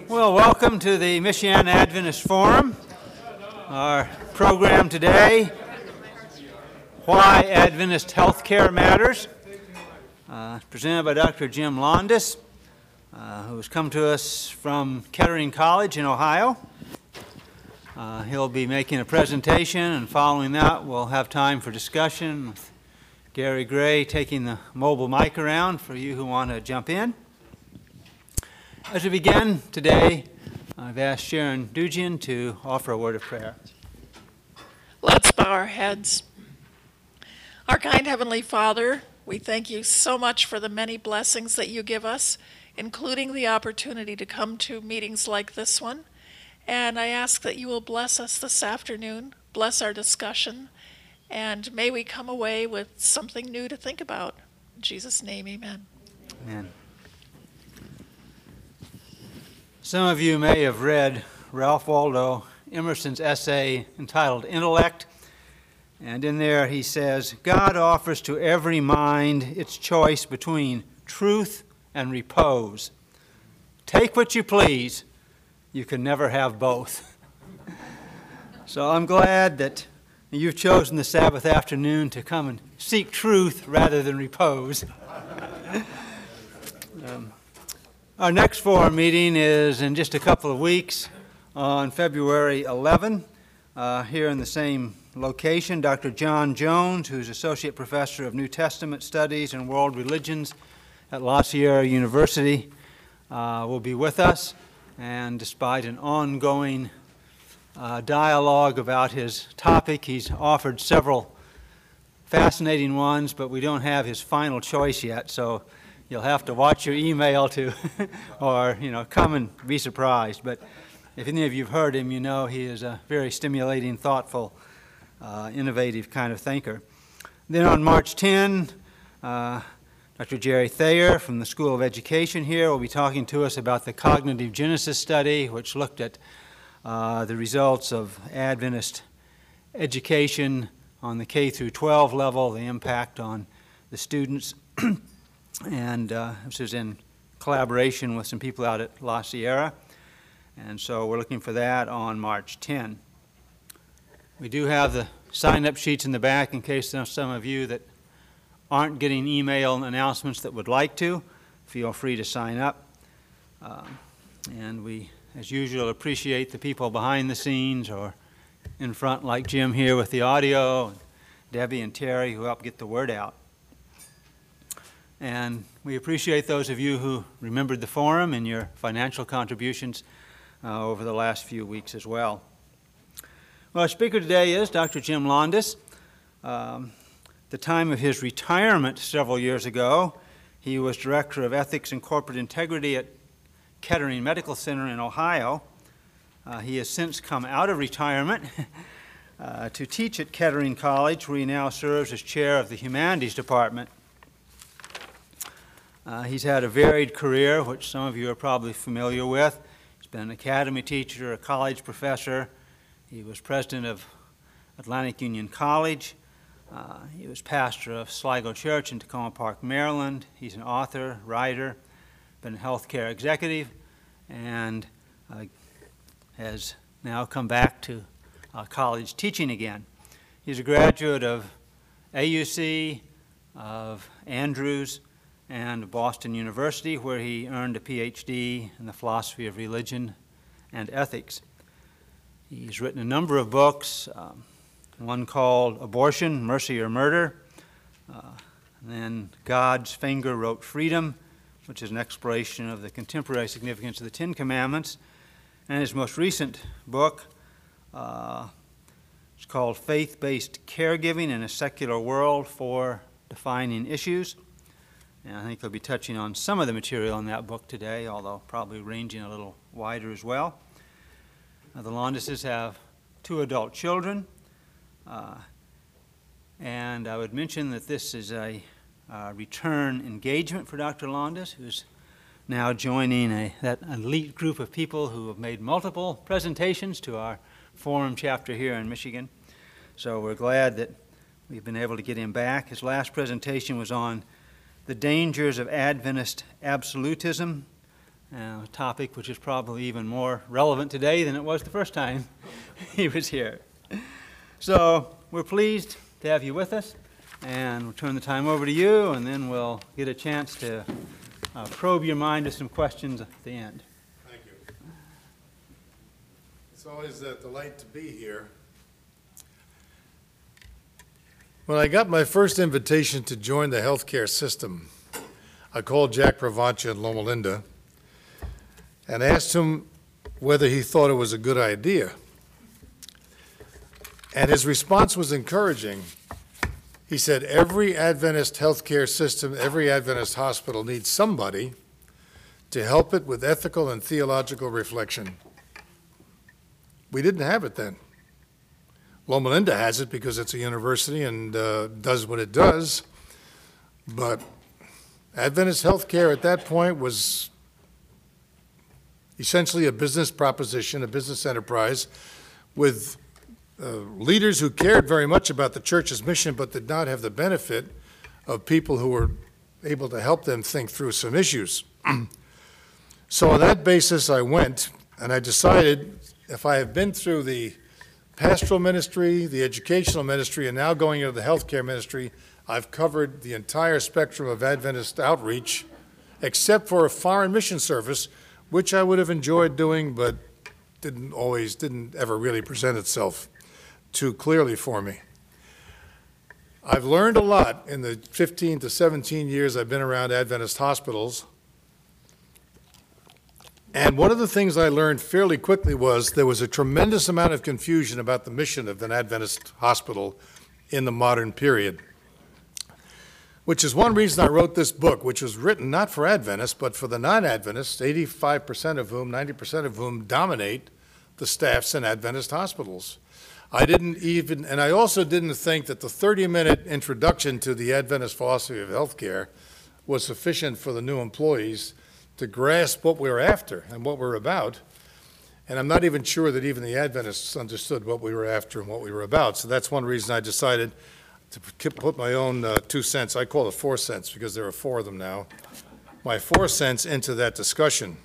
Well, welcome to the Michiana Adventist Forum. Our program today, Why Adventist Healthcare Matters, presented by Dr. Jim Londas, who has come to us from Kettering College in Ohio. He'll be making a presentation, and following that, we'll have time for discussion with Gary Gray taking the mobile mic around for you who want to jump in. As we begin today, I've asked Sharon Dugian to offer a word of prayer. Let's bow our heads. Our kind Heavenly Father, we thank you so much for the many blessings that you give us, including the opportunity to come to meetings like this one. And I ask that you will bless us this afternoon, bless our discussion, and may we come away with something new to think about. In Jesus' name, amen. Amen. Some of you may have read Ralph Waldo Emerson's essay entitled Intellect, and in there he says, God offers to every mind its choice between truth and repose. Take what you please, you can never have both. So I'm glad that you've chosen the Sabbath afternoon to come and seek truth rather than repose. Our next forum meeting is in just a couple of weeks on February 11, here in the same location. Dr. John Jones, who's Associate Professor of New Testament Studies and World Religions at La Sierra University, will be with us. And despite an ongoing dialogue about his topic, he's offered several fascinating ones, but we don't have his final choice yet, so you'll have to watch your email to, or, come and be surprised. But if any of you have heard him, you know he is a very stimulating, thoughtful, innovative kind of thinker. Then on March 10, Dr. Jerry Thayer from the School of Education here will be talking to us about the Cognitive Genesis study, which looked at the results of Adventist education on the K through 12 level, the impact on the students. And this is in collaboration with some people out at La Sierra. And so we're looking for that on March 10. We do have the sign-up sheets in the back in case there's some of you that aren't getting email announcements that would like to. Feel free to sign up. And we, as usual, appreciate the people behind the scenes or in front like Jim here with the audio, and Debbie and Terry who help get the word out. And we appreciate those of you who remembered the forum and your financial contributions over the last few weeks as well. Well, our speaker today is Dr. Jim Londas. The time of his retirement several years ago, he was Director of Ethics and Corporate Integrity at Kettering Medical Center in Ohio. He has since come out of retirement to teach at Kettering College, where he now serves as chair of the Humanities Department. He's had a varied career, which some of you are probably familiar with. He's been an academy teacher, a college professor. He was president of Atlantic Union College. He was pastor of Sligo Church in Tacoma Park, Maryland. He's an author, writer, been a healthcare executive, and has now come back to college teaching again. He's a graduate of AUC, of Andrews, and Boston University, where he earned a PhD in the philosophy of religion and ethics. He's written a number of books, one called Abortion, Mercy or Murder, and then God's Finger Wrote Freedom, which is an exploration of the contemporary significance of the Ten Commandments, and his most recent book is called Faith-Based Caregiving in a Secular World, 4 Defining Issues. And I think he'll be touching on some of the material in that book today, although probably ranging a little wider as well. The Londases have 2 adult children, and I would mention that this is a return engagement for Dr. Londas, who's now joining that elite group of people who have made multiple presentations to our forum chapter here in Michigan. So we're glad that we've been able to get him back. His last presentation was on the dangers of Adventist absolutism, a topic which is probably even more relevant today than it was the first time he was here. So we're pleased to have you with us, and we'll turn the time over to you, and then we'll get a chance to probe your mind to some questions at the end. Thank you. It's always a delight to be here. When I got my first invitation to join the healthcare system, I called Jack Provencha in Loma Linda and asked him whether he thought it was a good idea. And his response was encouraging. He said, every Adventist healthcare system, every Adventist hospital needs somebody to help it with ethical and theological reflection. We didn't have it then. Loma Linda has it because it's a university and does what it does, but Adventist healthcare at that point was essentially a business proposition, a business enterprise, with leaders who cared very much about the church's mission but did not have the benefit of people who were able to help them think through some issues. So on that basis, I went, and I decided if I have been through the pastoral ministry, the educational ministry, and now going into the healthcare ministry, I've covered the entire spectrum of Adventist outreach, except for a foreign mission service, which I would have enjoyed doing, but didn't ever really present itself too clearly for me. I've learned a lot in the 15 to 17 years I've been around Adventist hospitals. And one of the things I learned fairly quickly was there was a tremendous amount of confusion about the mission of an Adventist hospital in the modern period, which is one reason I wrote this book, which was written not for Adventists, but for the non-Adventists, 85% of whom, 90% of whom dominate the staffs in Adventist hospitals. And I also didn't think that the 30-minute introduction to the Adventist philosophy of healthcare was sufficient for the new employees to grasp what we're after and what we're about. And I'm not even sure that even the Adventists understood what we were after and what we were about. So that's one reason I decided to put my own 2 cents, I call it 4 cents because there are 4 of them now, my 4 cents into that discussion.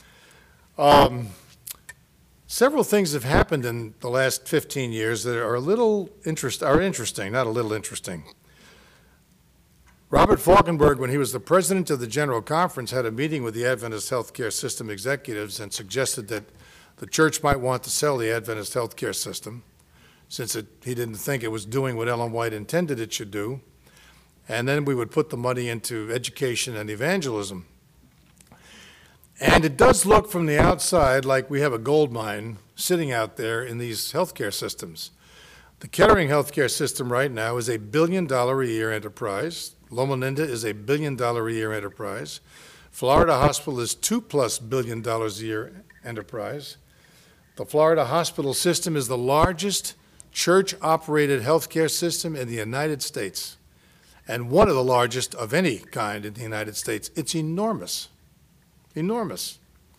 Several things have happened in the last 15 years that are interesting, not a little interesting. Robert Falkenberg, when he was the president of the General Conference, had a meeting with the Adventist healthcare system executives and suggested that the church might want to sell the Adventist healthcare system, since he didn't think it was doing what Ellen White intended it should do, and then we would put the money into education and evangelism. And it does look from the outside like we have a gold mine sitting out there in these healthcare systems. The Kettering healthcare system right now is a $1 billion a year enterprise. Loma Linda is a $1 billion a year enterprise. Florida Hospital is $2+ billion a year enterprise. The Florida hospital system is the largest church-operated healthcare system in the United States, and one of the largest of any kind in the United States. It's enormous, enormous.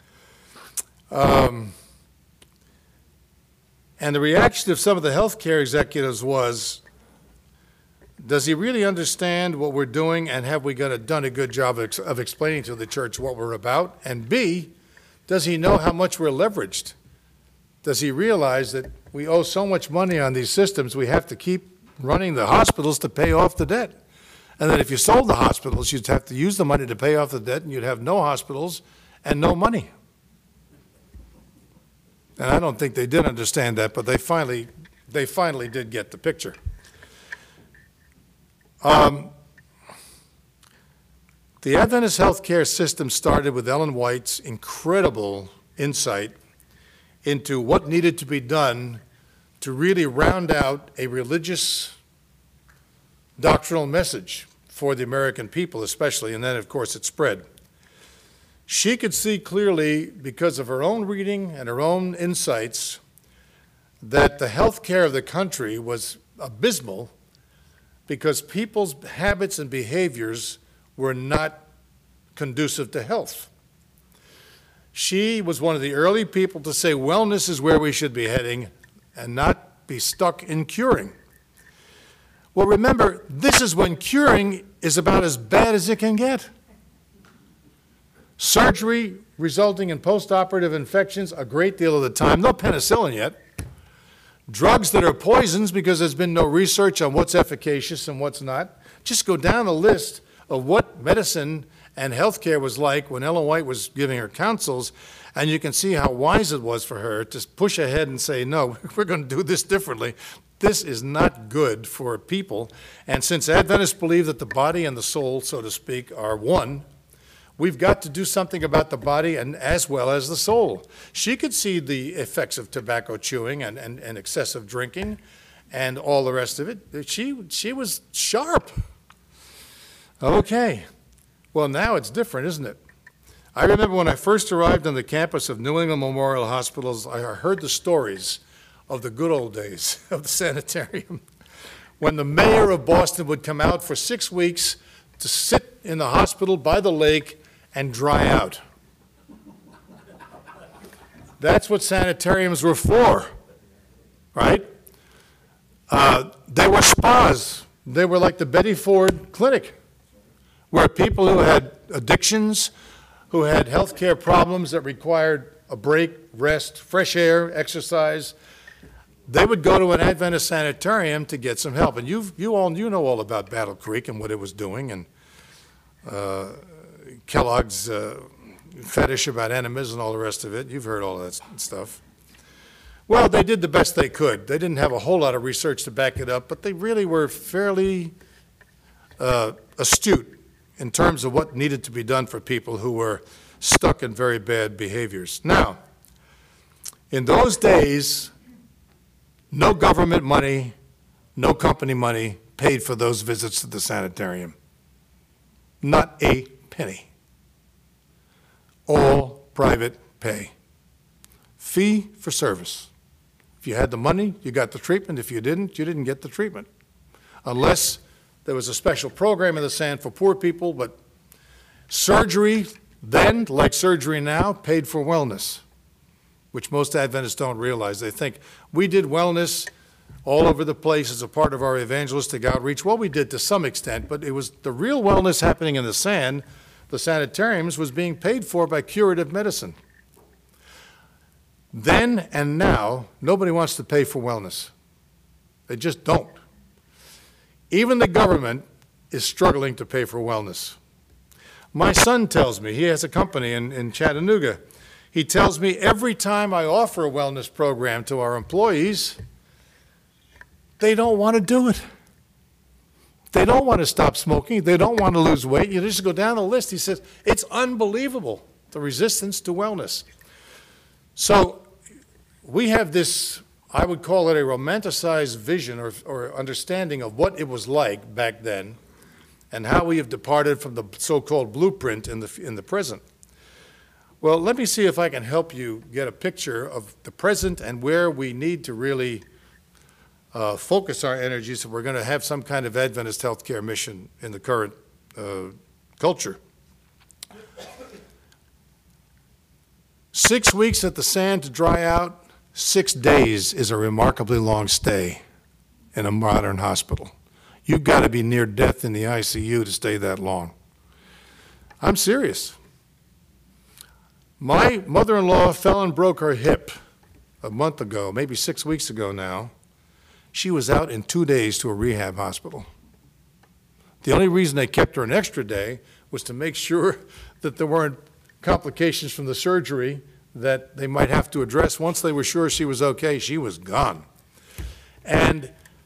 And the reaction of some of the healthcare executives was, does he really understand what we're doing, and have we done a good job of explaining to the church what we're about? And B, does he know how much we're leveraged? Does he realize that we owe so much money on these systems, we have to keep running the hospitals to pay off the debt? And that if you sold the hospitals, you'd have to use the money to pay off the debt, and you'd have no hospitals and no money. And I don't think they did understand that, but they finally did get the picture. The Adventist healthcare system started with Ellen White's incredible insight into what needed to be done to really round out a religious doctrinal message for the American people especially, and then of course it spread. She could see clearly, because of her own reading and her own insights, that the health care of the country was abysmal because people's habits and behaviors were not conducive to health. She was one of the early people to say wellness is where we should be heading and not be stuck in curing. Well, remember, this is when curing is about as bad as it can get. Surgery resulting in postoperative infections a great deal of the time. No penicillin yet. Drugs that are poisons because there's been no research on what's efficacious and what's not. Just go down the list of what medicine and healthcare was like when Ellen White was giving her counsels, and you can see how wise it was for her to push ahead and say, no, we're going to do this differently. This is not good for people. And since Adventists believe that the body and the soul, so to speak, are one, we've got to do something about the body and as well as the soul. She could see the effects of tobacco chewing and excessive drinking and all the rest of it. She was sharp. Okay. Well, now it's different, isn't it? I remember when I first arrived on the campus of New England Memorial Hospitals, I heard the stories of the good old days of the sanitarium, when the mayor of Boston would come out for 6 weeks to sit in the hospital by the lake and dry out. That's what sanitariums were for, right? They were spas. They were like the Betty Ford Clinic, where people who had addictions, who had health care problems that required a break, rest, fresh air, exercise, they would go to an Adventist sanitarium to get some help. And you know all about Battle Creek and what it was doing, and Kellogg's fetish about enemas and all the rest of it. You've heard all that stuff. Well, they did the best they could. They didn't have a whole lot of research to back it up, but they really were fairly astute in terms of what needed to be done for people who were stuck in very bad behaviors. Now, in those days, no government money, no company money paid for those visits to the sanitarium. Not a penny. All private pay. Fee for service. If you had the money, you got the treatment. If you didn't get the treatment. Unless there was a special program in the sand for poor people, but surgery then, like surgery now, paid for wellness, which most Adventists don't realize. They think we did wellness all over the place as a part of our evangelistic outreach. Well, we did to some extent, but it was the real wellness happening in the sand. The sanitariums was being paid for by curative medicine. Then and now, nobody wants to pay for wellness. They just don't. Even the government is struggling to pay for wellness. My son tells me, he has a company in Chattanooga. He tells me every time I offer a wellness program to our employees, they don't want to do it. They don't want to stop smoking. They don't want to lose weight. You just go down the list. He says, it's unbelievable, the resistance to wellness. So we have this, I would call it a romanticized vision or understanding of what it was like back then and how we have departed from the so-called blueprint in the present. Well, let me see if I can help you get a picture of the present and where we need to really focus our energies if we're going to have some kind of Adventist healthcare mission in the current culture. 6 weeks at the sand to dry out, 6 days is a remarkably long stay in a modern hospital. You've got to be near death in the ICU to stay that long. I'm serious. My mother-in-law fell and broke her hip a month ago, maybe 6 weeks ago now. She was out in 2 days to a rehab hospital. The only reason they kept her an extra day was to make sure that there weren't complications from the surgery that they might have to address. Once they were sure she was okay, she was gone. And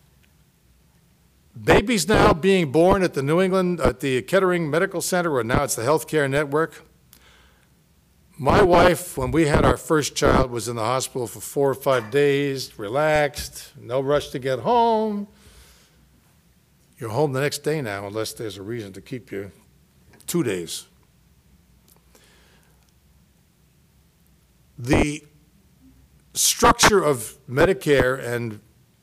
babies now being born at the Kettering Medical Center, or now it's the Healthcare Network. My wife, when we had our first child, was in the hospital for 4 or 5 days, relaxed, no rush to get home. You're home the next day now, unless there's a reason to keep you 2 days. The structure of Medicare and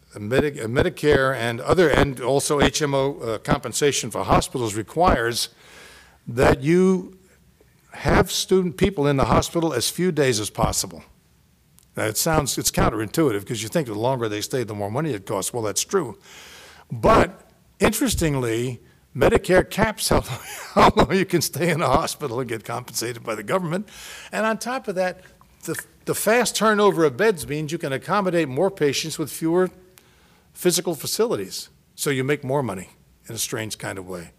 other, and also HMO compensation for hospitals requires that you have people in the hospital as few days as possible. Now, it's counterintuitive because you think the longer they stay, the more money it costs. Well, that's true. But interestingly, Medicare caps how long you can stay in a hospital and get compensated by the government. And on top of that, the fast turnover of beds means you can accommodate more patients with fewer physical facilities. So you make more money in a strange kind of way.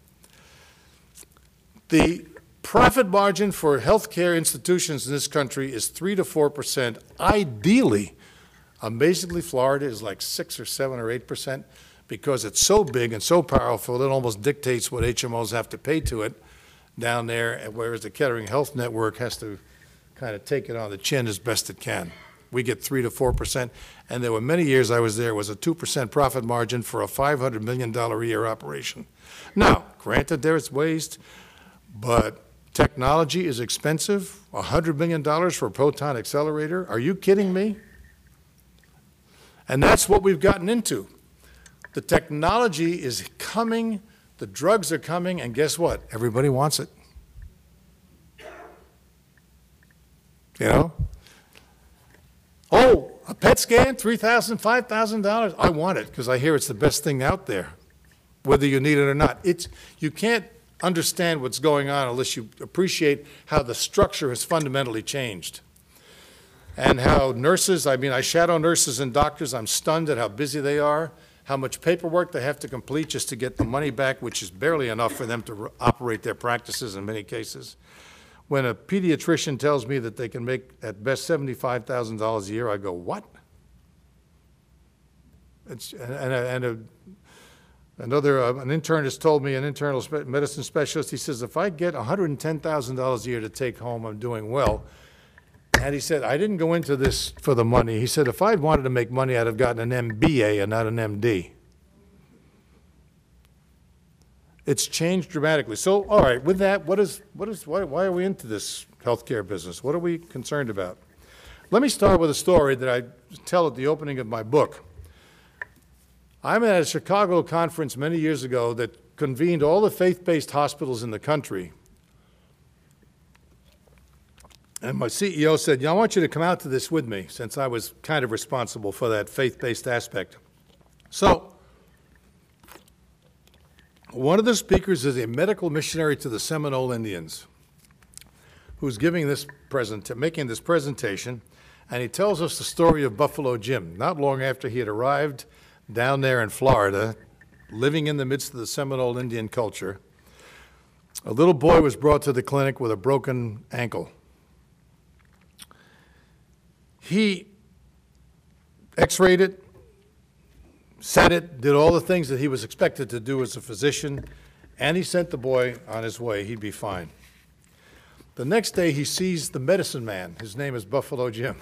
The profit margin for healthcare institutions in this country is 3 to 4%. Ideally, amazingly, Florida is like 6 or 7 or 8% because it's so big and so powerful, it almost dictates what HMOs have to pay to it down there, whereas the Kettering Health Network has to kind of take it on the chin as best it can. We get 3 to 4%, and there were many years I was there, it was a 2% profit margin for a $500 million a year operation. Now, granted, there's waste, but technology is expensive. $100 million for a proton accelerator? Are you kidding me? And that's what we've gotten into. The technology is coming, the drugs are coming, and guess what? Everybody wants it. You know? Oh, a PET scan, $3,000, $5,000? I want it because I hear it's the best thing out there, whether you need it or not. You can't understand what's going on unless you appreciate how the structure has fundamentally changed. And how nurses, I shadow nurses and doctors, I'm stunned at how busy they are, how much paperwork they have to complete just to get the money back, which is barely enough for them to operate their practices in many cases. When a pediatrician tells me that they can make at best $75,000 a year, I go, what? An internist told me, an internal medicine specialist, he says, if I get $110,000 a year to take home, I'm doing well. And he said, I didn't go into this for the money. He said, if I'd wanted to make money, I'd have gotten an MBA and not an MD. It's changed dramatically. So, all right, with that, why are we into this healthcare business? What are we concerned about? Let me start with a story that I tell at the opening of my book. I'm at a Chicago conference many years ago that convened all the faith-based hospitals in the country. And my CEO said, I want you to come out to this with me, since I was kind of responsible for that faith-based aspect. So, one of the speakers is a medical missionary to the Seminole Indians, who's making this presentation, and he tells us the story of Buffalo Jim, not long after he had arrived down there in Florida, living in the midst of the Seminole Indian culture. A little boy was brought to the clinic with a broken ankle. He x-rayed it, set it, did all the things that he was expected to do as a physician, and he sent the boy on his way. He'd be fine. The next day, he sees the medicine man. His name is Buffalo Jim.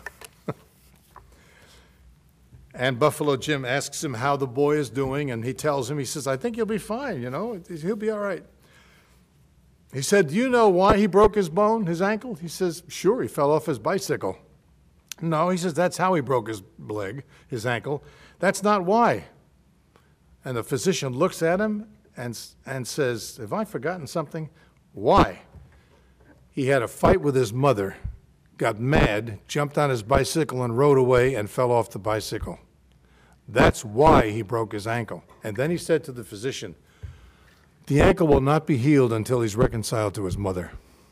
And Buffalo Jim asks him how the boy is doing, and he tells him, he says, I think he'll be fine, he'll be all right. He said, do you know why he broke his ankle? He says, sure, he fell off his bicycle. No, he says, that's how he broke his ankle. That's not why. And the physician looks at him and says, have I forgotten something? Why? He had a fight with his mother, got mad, jumped on his bicycle and rode away and fell off the bicycle. That's why he broke his ankle. And then he said to the physician, the ankle will not be healed until he's reconciled to his mother.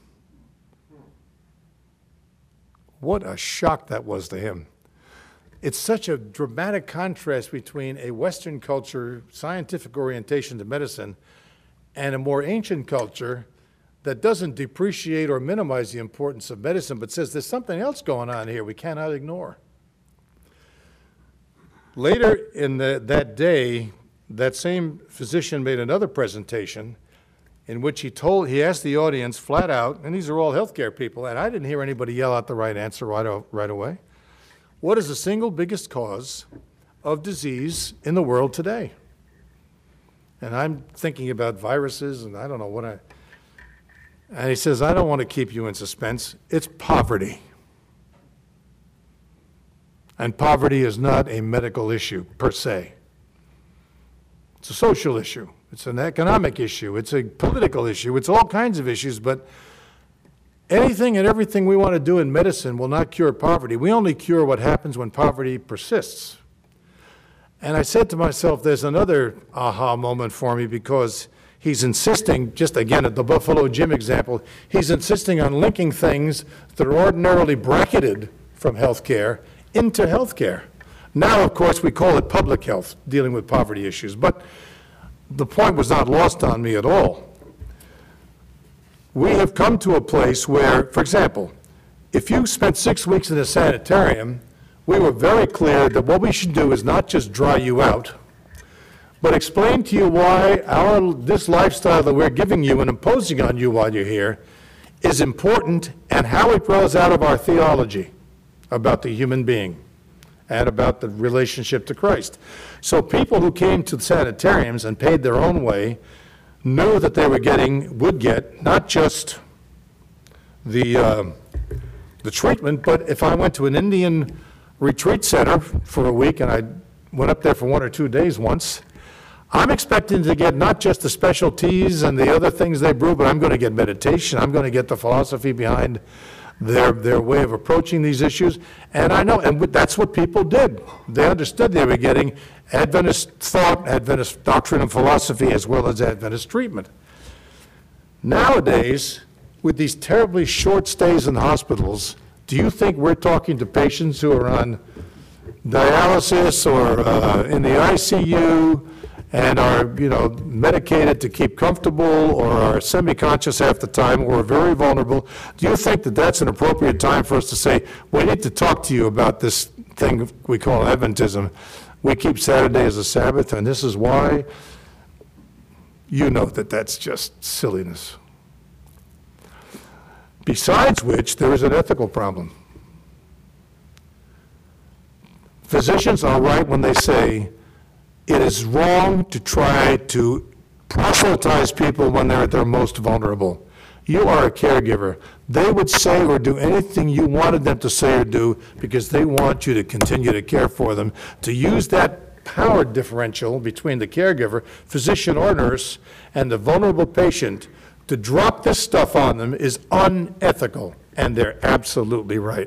What a shock that was to him. It's such a dramatic contrast between a Western culture, scientific orientation to medicine, and a more ancient culture that doesn't depreciate or minimize the importance of medicine, but says there's something else going on here we cannot ignore. Later in that day, that same physician made another presentation in which he asked the audience flat out, and these are all healthcare people, and I didn't hear anybody yell out the right answer right away. What is the single biggest cause of disease in the world today? And I'm thinking about viruses, and I don't know what and he says, I don't want to keep you in suspense. It's poverty. And poverty is not a medical issue per se. It's a social issue. It's an economic issue. It's a political issue. It's all kinds of issues, but anything and everything we want to do in medicine will not cure poverty. We only cure what happens when poverty persists. And I said to myself, there's another aha moment for me, because he's insisting, just again at the Buffalo Gym example, he's insisting on linking things that are ordinarily bracketed from health care into health care. Now, of course, we call it public health, dealing with poverty issues, but the point was not lost on me at all. We have come to a place where, for example, if you spent 6 weeks in a sanitarium, we were very clear that what we should do is not just dry you out, but explain to you why this lifestyle that we're giving you and imposing on you while you're here is important and how it grows out of our theology about the human being and about the relationship to Christ. So people who came to sanitariums and paid their own way knew that they would get not just the treatment, but if I went to an Indian retreat center for a week, and I went up there for 1 or 2 days once, I'm expecting to get not just the special teas and the other things they brew, but I'm going to get meditation, I'm going to get the philosophy behind their way of approaching these issues, and I know, and that's what people did. They understood they were getting Adventist thought, Adventist doctrine and philosophy, as well as Adventist treatment. Nowadays, with these terribly short stays in hospitals, do you think we're talking to patients who are on dialysis or in the ICU and are, medicated to keep comfortable or are semi-conscious half the time or are very vulnerable? Do you think that that's an appropriate time for us to say, we need to talk to you about this thing we call Adventism? We keep Saturday as a Sabbath, and this is why? You know that that's just silliness. Besides which, there is an ethical problem. Physicians are right when they say it is wrong to try to proselytize people when they're at their most vulnerable. You are a caregiver. They would say or do anything you wanted them to say or do because they want you to continue to care for them. To use that power differential between the caregiver, physician or nurse, and the vulnerable patient to drop this stuff on them is unethical, and they're absolutely right.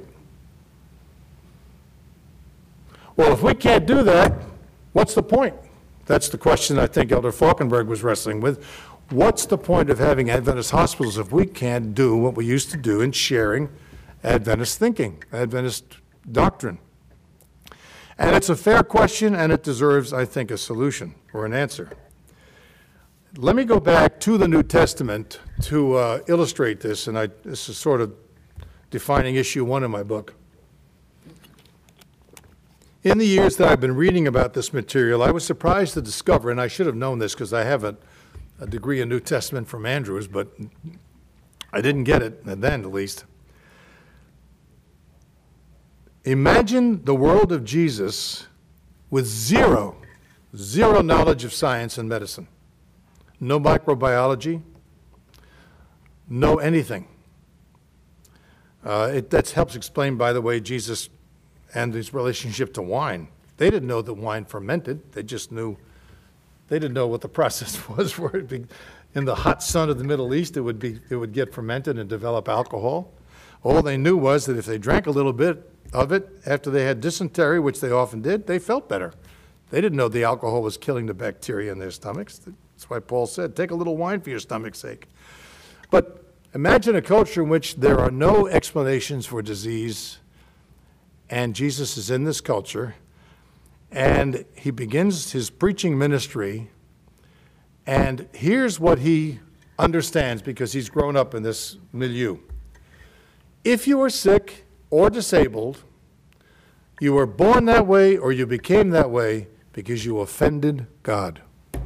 Well, if we can't do that, what's the point? That's the question I think Elder Falkenberg was wrestling with. What's the point of having Adventist hospitals if we can't do what we used to do in sharing Adventist thinking, Adventist doctrine? And it's a fair question, and it deserves, I think, a solution or an answer. Let me go back to the New Testament to illustrate this, and this is sort of defining issue 1 in my book. In the years that I've been reading about this material, I was surprised to discover, and I should have known this because I have a degree in New Testament from Andrews, but I didn't get it, then at least. Imagine the world of Jesus with zero knowledge of science and medicine. No microbiology, no anything. That helps explain, by the way, Jesus and his relationship to wine. They didn't know that wine fermented. They didn't know what the process was for it. In the hot sun of the Middle East, it would get fermented and develop alcohol. All they knew was that if they drank a little bit of it after they had dysentery, which they often did, they felt better. They didn't know the alcohol was killing the bacteria in their stomachs. That's why Paul said, take a little wine for your stomach's sake. But imagine a culture in which there are no explanations for disease, and Jesus is in this culture, and he begins his preaching ministry, and here's what he understands because he's grown up in this milieu. If you are sick or disabled, you were born that way or you became that way because you offended God.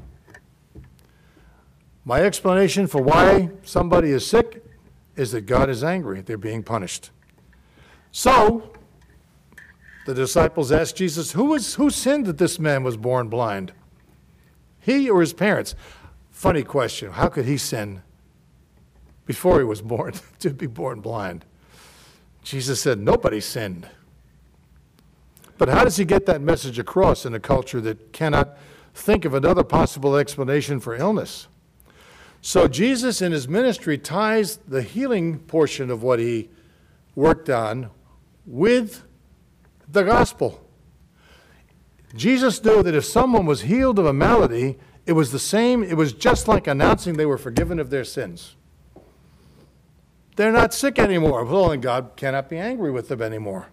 My explanation for why somebody is sick is that God is angry. They're being punished. So, the disciples asked Jesus, who sinned that this man was born blind? He or his parents? Funny question. How could he sin before he was born to be born blind? Jesus said, nobody sinned. But how does he get that message across in a culture that cannot think of another possible explanation for illness? So Jesus in his ministry ties the healing portion of what he worked on with the gospel. Jesus knew that if someone was healed of a malady, It was the same, it was just like announcing they were forgiven of their sins. They're not sick anymore. Well, and God cannot be angry with them anymore.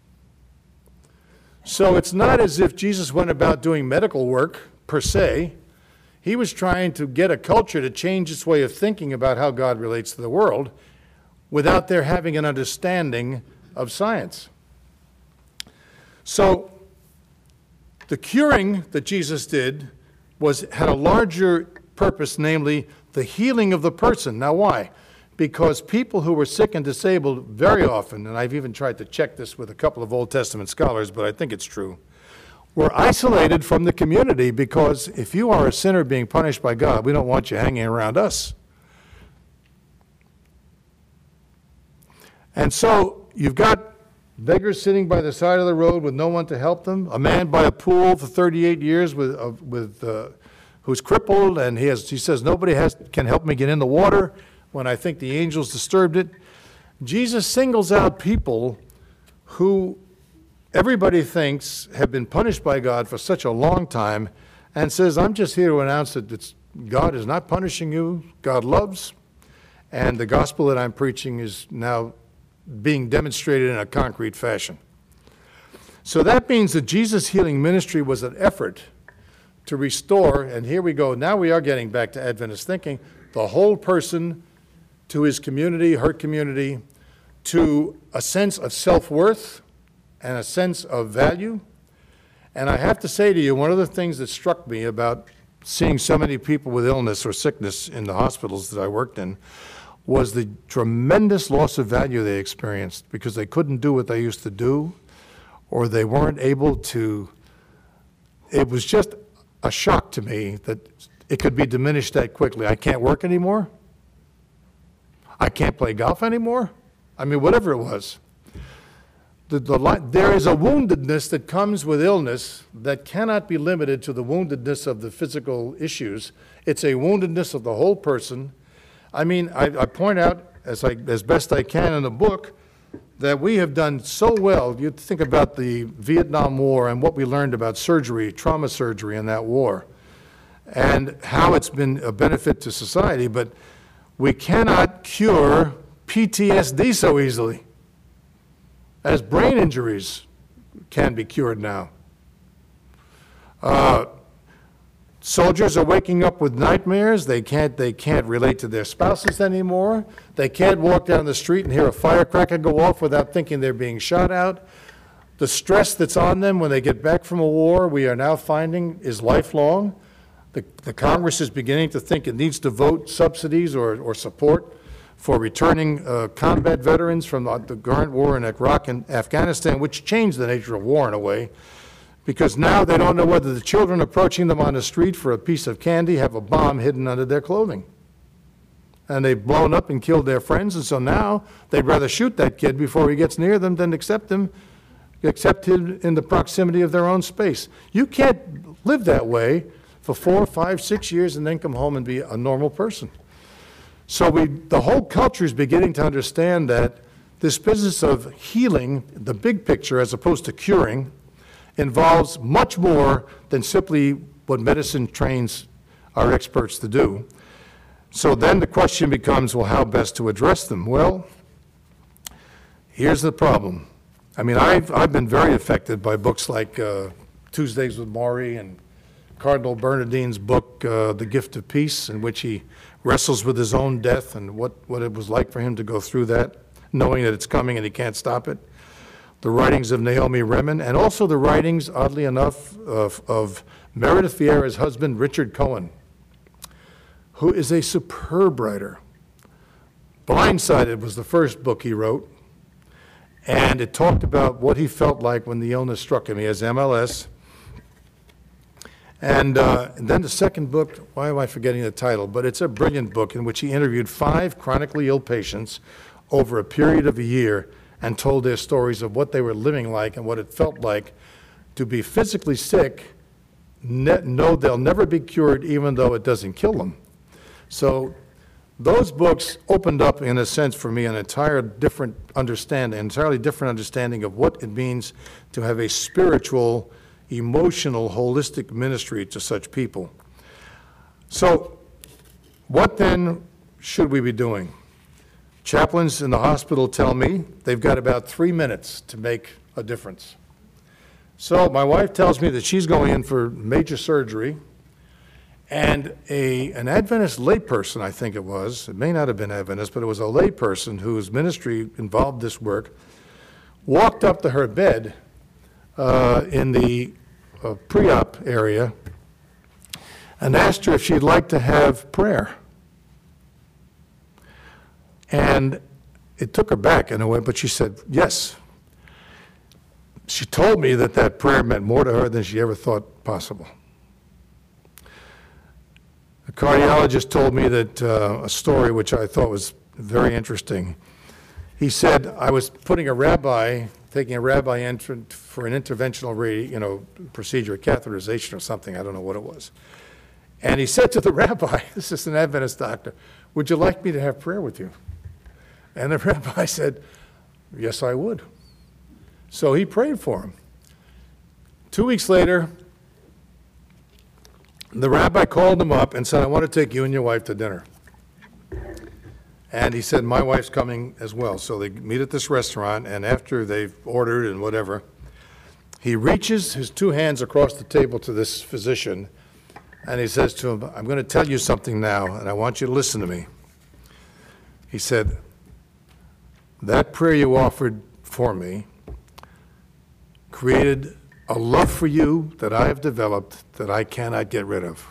So it's not as if Jesus went about doing medical work, per se. He was trying to get a culture to change its way of thinking about how God relates to the world without their having an understanding of science. So the curing that Jesus did had a larger purpose, namely the healing of the person. Now why? Because people who were sick and disabled very often, and I've even tried to check this with a couple of Old Testament scholars, but I think it's true, were isolated from the community, because if you are a sinner being punished by God, we don't want you hanging around us. And so you've got beggars sitting by the side of the road with no one to help them, a man by a pool for 38 years who's crippled, and he says, nobody can help me get in the water, when I think the angels disturbed it. Jesus singles out people who everybody thinks have been punished by God for such a long time, and says, I'm just here to announce that God is not punishing you, God loves, and the gospel that I'm preaching is now being demonstrated in a concrete fashion. So that means that Jesus' healing ministry was an effort to restore, and here we go, now we are getting back to Adventist thinking, the whole person to his community, her community, to a sense of self-worth and a sense of value. And I have to say to you, one of the things that struck me about seeing so many people with illness or sickness in the hospitals that I worked in was the tremendous loss of value they experienced because they couldn't do what they used to do, or they weren't able to. It was just a shock to me that it could be diminished that quickly. I can't work anymore. I can't play golf anymore. I mean, whatever it was. There is a woundedness that comes with illness that cannot be limited to the woundedness of the physical issues. It's a woundedness of the whole person. I mean, I point out, as best I can in the book, that we have done so well. You think about the Vietnam War and what we learned about surgery, trauma surgery in that war, and how it's been a benefit to society, but we cannot cure PTSD so easily, as brain injuries can be cured now. Soldiers are waking up with nightmares. They can't relate to their spouses anymore. They can't walk down the street and hear a firecracker go off without thinking they're being shot out. The stress that's on them when they get back from a war, we are now finding, is lifelong. The Congress is beginning to think it needs to vote subsidies or support for returning combat veterans from the current war in Iraq and Afghanistan, which changed the nature of war in a way, because now they don't know whether the children approaching them on the street for a piece of candy have a bomb hidden under their clothing. And they've blown up and killed their friends, and so now they'd rather shoot that kid before he gets near them than accept him in the proximity of their own space. You can't live that way for 4, 5, 6 years and then come home and be a normal person. So the whole culture is beginning to understand that this business of healing, the big picture as opposed to curing, involves much more than simply what medicine trains our experts to do. So then the question becomes, well, how best to address them? Well, here's the problem. I mean, I've been very affected by books like Tuesdays with Maury and Cardinal Bernardine's book, The Gift of Peace, in which he wrestles with his own death and what it was like for him to go through that, knowing that it's coming and he can't stop it. The writings of Naomi Remen, and also the writings, oddly enough, of Meredith Vieira's husband, Richard Cohen, who is a superb writer. Blindsided was the first book he wrote, and it talked about what he felt like when the illness struck him. He has MLS. And then the second book, why am I forgetting the title? But it's a brilliant book in which he interviewed 5 chronically ill patients over a period of a year and told their stories of what they were living like and what it felt like to be physically sick, know they'll never be cured even though it doesn't kill them. So those books opened up, in a sense, for me, an entirely different understanding of what it means to have a spiritual, emotional, holistic ministry to such people. So what then should we be doing? Chaplains in the hospital tell me they've got about 3 minutes to make a difference. So my wife tells me that she's going in for major surgery, and an Adventist layperson, I think it may not have been Adventist, but it was a layperson whose ministry involved this work, walked up to her bed in the pre-op area and asked her if she'd like to have prayer. And it took her back in a way, but she said yes. She told me that prayer meant more to her than she ever thought possible. The cardiologist told me that a story which I thought was very interesting. He said, I was taking a rabbi in for an interventional procedure, a catheterization or something, I don't know what it was. And he said to the rabbi, this is an Adventist doctor, would you like me to have prayer with you? And the rabbi said, yes, I would. So he prayed for him. 2 weeks later, the rabbi called him up and said, I want to take you and your wife to dinner. And he said, my wife's coming as well. So they meet at this restaurant, and after they've ordered and whatever, he reaches his 2 hands across the table to this physician, and he says to him, I'm going to tell you something now, and I want you to listen to me. He said, that prayer you offered for me created a love for you that I have developed that I cannot get rid of.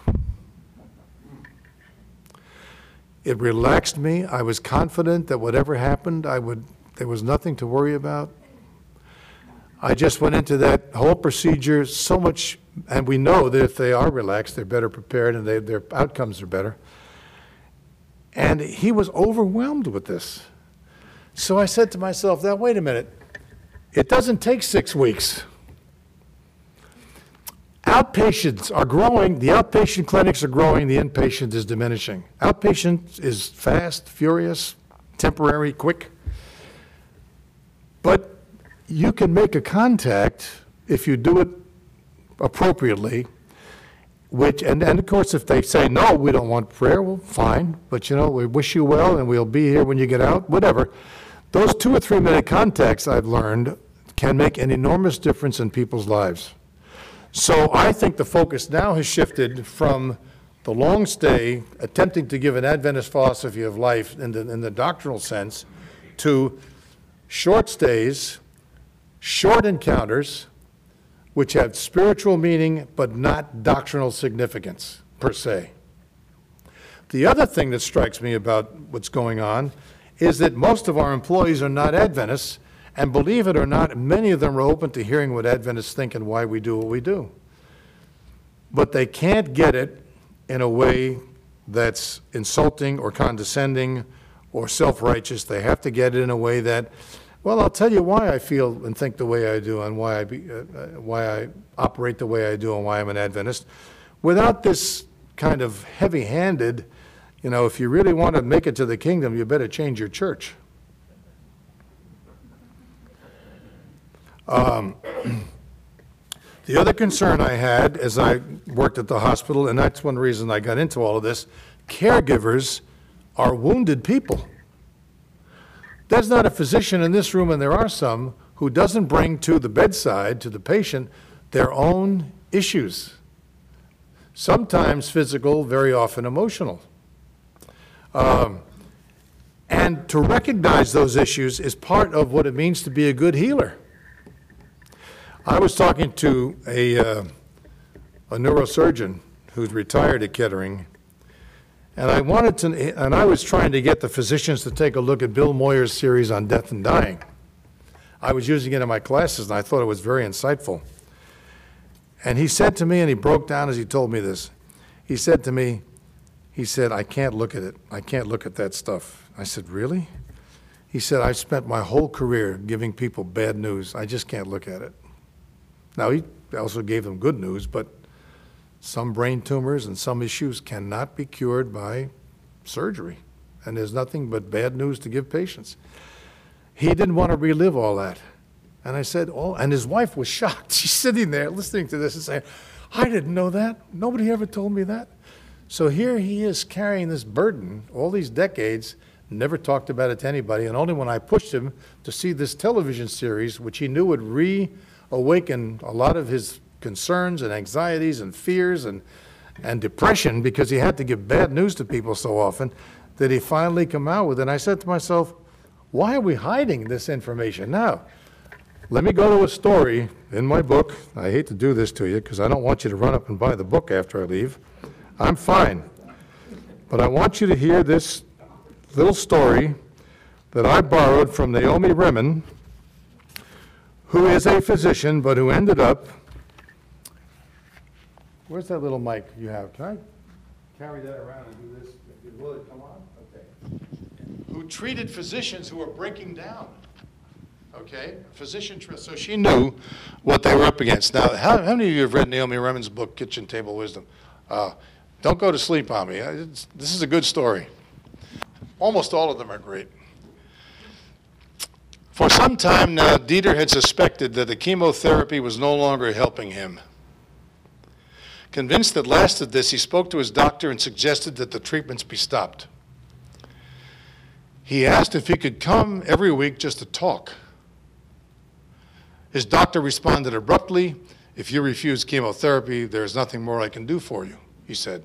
It relaxed me. I was confident that whatever happened, there was nothing to worry about. I just went into that whole procedure so much, and we know that if they are relaxed, they're better prepared and their outcomes are better. And he was overwhelmed with this. So I said to myself, now wait a minute, it doesn't take 6 weeks. Outpatients are growing, the outpatient clinics are growing, the inpatient is diminishing. Outpatient is fast, furious, temporary, quick. But you can make a contact if you do it appropriately, and of course if they say, no, we don't want prayer, well, fine, but we wish you well and we'll be here when you get out, whatever. Those 2 or 3 minute contacts, I've learned, can make an enormous difference in people's lives. So I think the focus now has shifted from the long stay, attempting to give an Adventist philosophy of life in the doctrinal sense, to short stays, short encounters, which have spiritual meaning but not doctrinal significance per se. The other thing that strikes me about what's going on is that most of our employees are not Adventists, and believe it or not, many of them are open to hearing what Adventists think and why we do what we do. But they can't get it in a way that's insulting or condescending or self-righteous. They have to get it in a way that, well, I'll tell you why I feel and think the way I do and why I operate the way I do and why I'm an Adventist, without this kind of heavy-handed, if you really want to make it to the kingdom, you better change your church. The other concern I had as I worked at the hospital, and that's one reason I got into all of this, caregivers are wounded people. There's not a physician in this room, and there are some, who doesn't bring to the bedside, to the patient, their own issues. Sometimes physical, very often emotional. And to recognize those issues is part of what it means to be a good healer. I was talking to a neurosurgeon who's retired at Kettering, and I was trying to get the physicians to take a look at Bill Moyer's series on death and dying. I was using it in my classes, and I thought it was very insightful. And he said to me, and he broke down as he told me this, he said to me, I can't look at it. I can't look at that stuff. I said, really? He said, I've spent my whole career giving people bad news. I just can't look at it. Now, he also gave them good news, but some brain tumors and some issues cannot be cured by surgery, and there's nothing but bad news to give patients. He didn't want to relive all that. And I said, and his wife was shocked. She's sitting there listening to this and saying, I didn't know that. Nobody ever told me that. So here he is carrying this burden all these decades, never talked about it to anybody, and only when I pushed him to see this television series, which he knew would reawaken a lot of his concerns and anxieties and fears and depression, because he had to give bad news to people so often, that he finally come out with it. And I said to myself, why are we hiding this information now? Let me go to a story in my book. I hate to do this to you because I don't want you to run up and buy the book after I leave. I'm fine. But I want you to hear this little story that I borrowed from Naomi Remen, who is a physician, but who ended up, where's that little mic you have? Can I carry that around and do this? Will it come on? Okay. Who treated physicians who were breaking down. Okay, physician, so she knew what they were up against. Now, how many of you have read Naomi Remen's book, Kitchen Table Wisdom? Don't go to sleep on me. This is a good story. Almost all of them are great. For some time now, Dieter had suspected that the chemotherapy was no longer helping him. Convinced at last of this, he spoke to his doctor and suggested that the treatments be stopped. He asked if he could come every week just to talk. His doctor responded abruptly, "If you refuse chemotherapy, there is nothing more I can do for you," he said.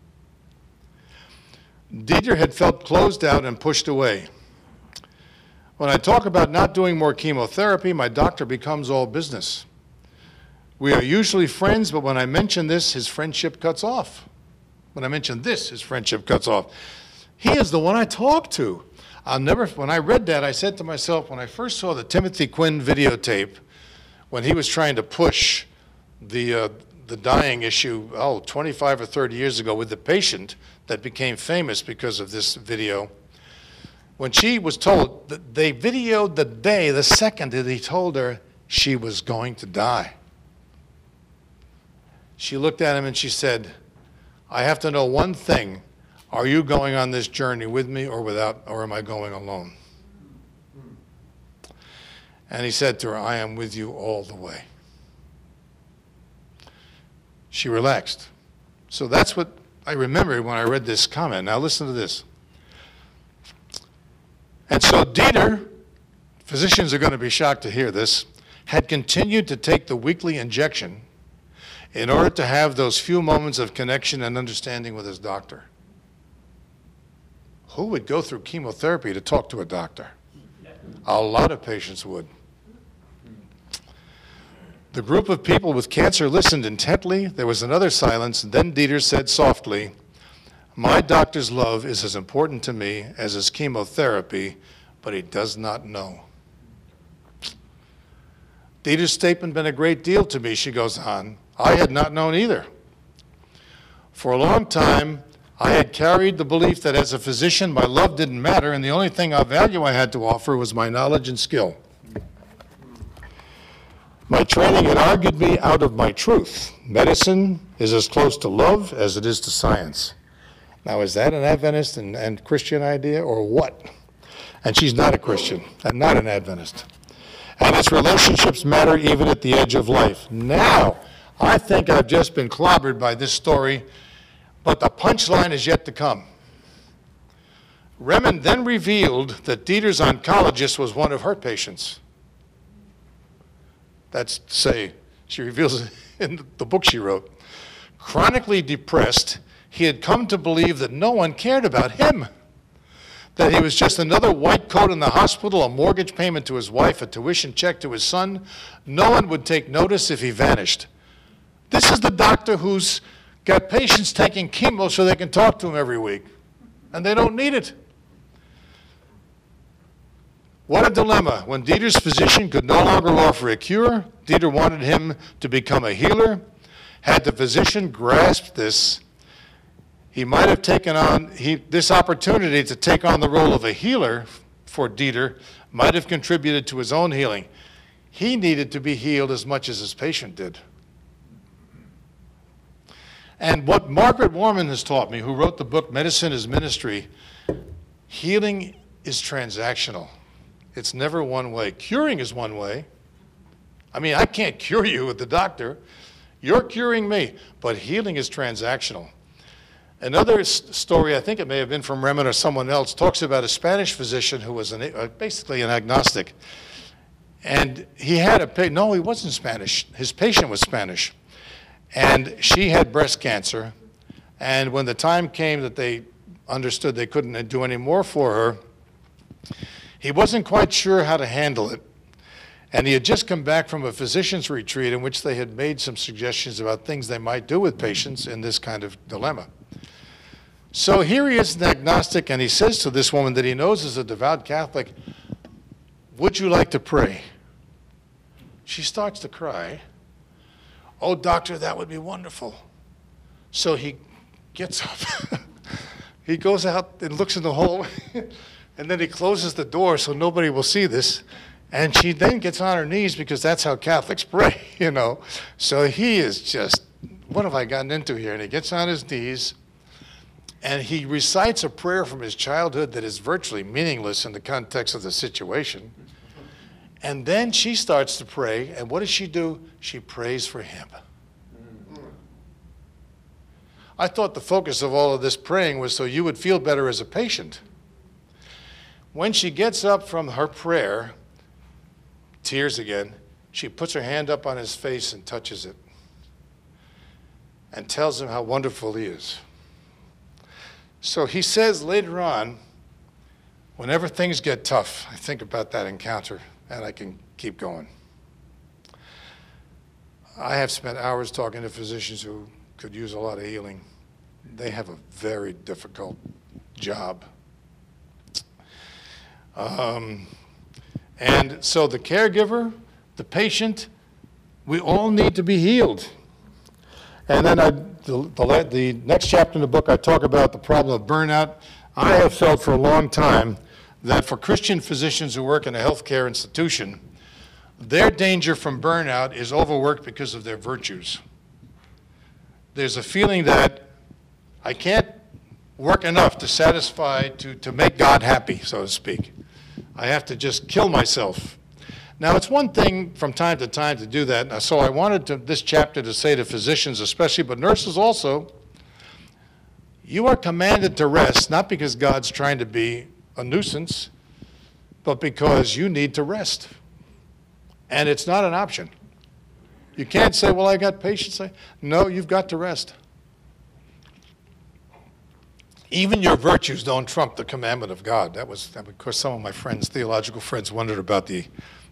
Dieter had felt closed out and pushed away. When I talk about not doing more chemotherapy, my doctor becomes all business. We are usually friends, but when I mention this, his friendship cuts off. When I mention this, his friendship cuts off. He is the one I talk to. When I read that, I said to myself, when I first saw the Timothy Quinn videotape, when he was trying to push the dying issue, 25 or 30 years ago with the patient that became famous because of this video, when she was told, that they videoed the second that he told her she was going to die. She looked at him and she said, "I have to know one thing. Are you going on this journey with me or am I going alone?" And he said to her, "I am with you all the way." She relaxed. So that's what I remembered when I read this comment. Now listen to this. And so Dieter, physicians are going to be shocked to hear this, had continued to take the weekly injection in order to have those few moments of connection and understanding with his doctor. Who would go through chemotherapy to talk to a doctor? A lot of patients would. The group of people with cancer listened intently. There was another silence. Then Dieter said softly, "My doctor's love is as important to me as his chemotherapy, but he does not know." Dieter's statement meant a great deal to me, she goes on. I had not known either. For a long time, I had carried the belief that as a physician, my love didn't matter, and the only thing of value I had to offer was my knowledge and skill. My training had argued me out of my truth. Medicine is as close to love as it is to science. Now, is that an Adventist and Christian idea, or what? And she's not a Christian and not an Adventist. And its relationships matter even at the edge of life. Now, I think I've just been clobbered by this story, but the punchline is yet to come. Remen then revealed that Dieter's oncologist was one of her patients. That's to say, she reveals it in the book she wrote. Chronically depressed, he had come to believe that no one cared about him, that he was just another white coat in the hospital, a mortgage payment to his wife, a tuition check to his son. No one would take notice if he vanished. This is the doctor who's got patients taking chemo so they can talk to him every week, and they don't need it. What a dilemma. When Dieter's physician could no longer offer a cure, Dieter wanted him to become a healer. Had the physician grasped this, he might have taken on, this opportunity to take on the role of a healer for Dieter might have contributed to his own healing. He needed to be healed as much as his patient did. And what Margaret Warman has taught me, who wrote the book Medicine is Ministry, healing is transactional. It's never one way. Curing is one way. I mean, I can't cure you with the doctor. You're curing me. But healing is transactional. Another story, I think it may have been from Remen or someone else, talks about a Spanish physician who was basically an agnostic. And he had no, he wasn't Spanish. His patient was Spanish. And she had breast cancer. And when the time came that they understood they couldn't do any more for her, he wasn't quite sure how to handle it. And he had just come back from a physician's retreat in which they had made some suggestions about things they might do with patients in this kind of dilemma. So here he is, an agnostic, and he says to this woman that he knows is a devout Catholic, "Would you like to pray?" She starts to cry. "Oh, doctor, that would be wonderful." So he gets up. He goes out and looks in the hallway, and then he closes the door so nobody will see this. And she then gets on her knees because that's how Catholics pray, you know. So he is just, what have I gotten into here? And he gets on his knees, and he recites a prayer from his childhood that is virtually meaningless in the context of the situation. And then she starts to pray, and what does she do? She prays for him. I thought the focus of all of this praying was so you would feel better as a patient. When she gets up from her prayer, tears again, she puts her hand up on his face and touches it and tells him how wonderful he is. So he says later on, whenever things get tough, I think about that encounter and I can keep going. I have spent hours talking to physicians who could use a lot of healing. They have a very difficult job. And so the caregiver, the patient, we all need to be healed. And then the next chapter in the book, I talk about the problem of burnout. I have felt for a long time that for Christian physicians who work in a healthcare institution, their danger from burnout is overworked because of their virtues. There's a feeling that I can't work enough to satisfy, to make God happy, so to speak. I have to just kill myself. Now, it's one thing from time to time to do that. So I wanted this chapter to say to physicians especially, but nurses also, you are commanded to rest, not because God's trying to be a nuisance, but because you need to rest. And it's not an option. You can't say, well, I got patience. No, you've got to rest. Even your virtues don't trump the commandment of God. That was, of course, some of my friends, theological friends, wondered about the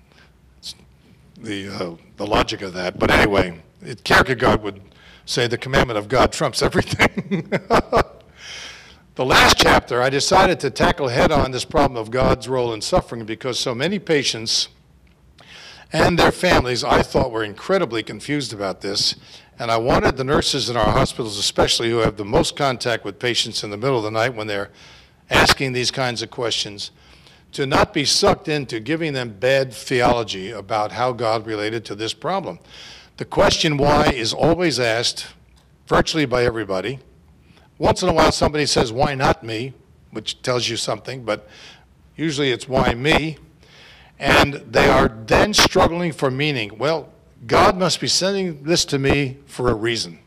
logic of that. But anyway, Kierkegaard would say the commandment of God trumps everything. The last chapter, I decided to tackle head-on this problem of God's role in suffering because so many patients and their families, I thought, were incredibly confused about this. And I wanted the nurses in our hospitals especially, who have the most contact with patients in the middle of the night when they're asking these kinds of questions, to not be sucked into giving them bad theology about how God related to this problem. The question why is always asked virtually by everybody. Once in a while somebody says, why not me, which tells you something, but usually it's why me. And they are then struggling for meaning. Well, God must be sending this to me for a reason.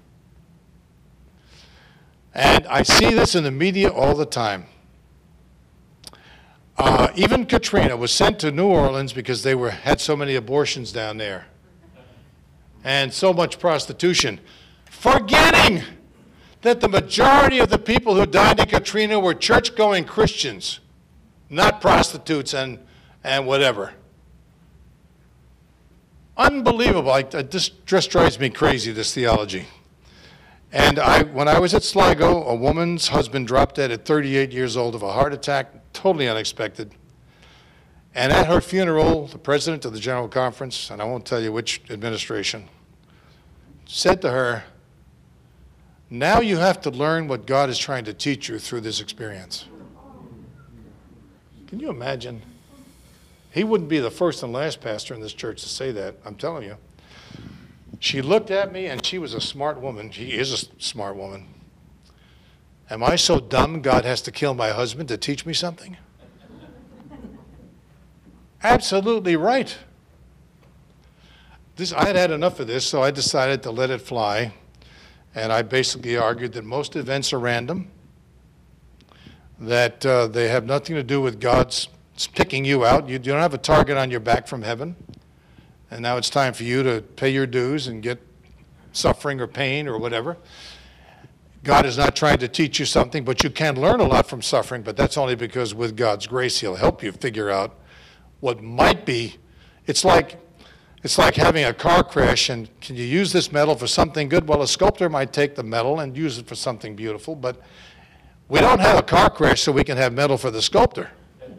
And I see this in the media all the time. Even Katrina was sent to New Orleans because they had so many abortions down there and so much prostitution, forgetting that the majority of the people who died in Katrina were church-going Christians, not prostitutes and whatever. Unbelievable. This just drives me crazy, this theology. And when I was at Sligo, a woman's husband dropped dead at 38 years old of a heart attack, totally unexpected. And at her funeral, the president of the General Conference, and I won't tell you which administration, said to her, now you have to learn what God is trying to teach you through this experience. Can you imagine? He wouldn't be the first and last pastor in this church to say that, I'm telling you. She looked at me, and she was a smart woman. She is a smart woman. Am I so dumb God has to kill my husband to teach me something? Absolutely right. I had had enough of this, so I decided to let it fly. And I basically argued that most events are random, that they have nothing to do with God's picking you out. You don't have a target on your back from heaven. And now it's time for you to pay your dues and get suffering or pain or whatever. God is not trying to teach you something, but you can learn a lot from suffering, but that's only because with God's grace, he'll help you figure out what might be. It's like having a car crash, and can you use this metal for something good? Well, a sculptor might take the metal and use it for something beautiful, but we don't have a car crash so we can have metal for the sculptor.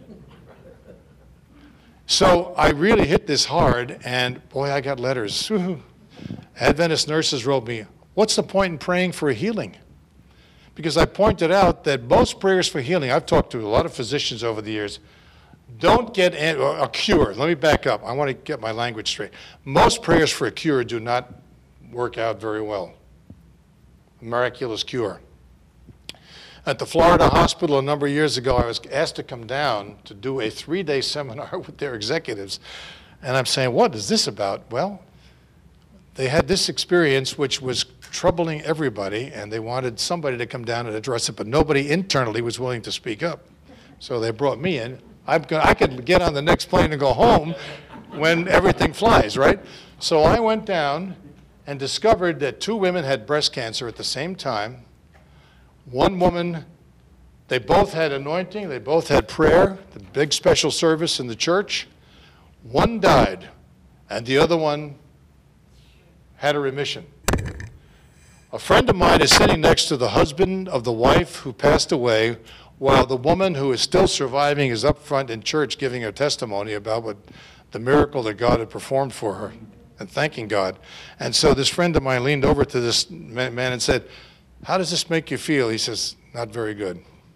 So I really hit this hard, and boy, I got letters. Adventist nurses wrote me, what's the point in praying for a healing? Because I pointed out that most prayers for healing, I've talked to a lot of physicians over the years, don't get a cure. Let me back up. I want to get my language straight. Most prayers for a cure do not work out very well. A miraculous cure. At the Florida hospital a number of years ago, I was asked to come down to do a 3-day seminar with their executives. And I'm saying, what is this about? Well, they had this experience which was troubling everybody, and they wanted somebody to come down and address it, but nobody internally was willing to speak up. So they brought me in. I could get on the next plane and go home when everything flies, right? So I went down and discovered that 2 women had breast cancer at the same time. One woman, they both had anointing, they both had prayer, the big special service in the church. One died, and the other one had a remission. A friend of mine is sitting next to the husband of the wife who passed away, while the woman who is still surviving is up front in church giving her testimony about what the miracle that God had performed for her and thanking God. And so this friend of mine leaned over to this man and said, how does this make you feel? He says, not very good.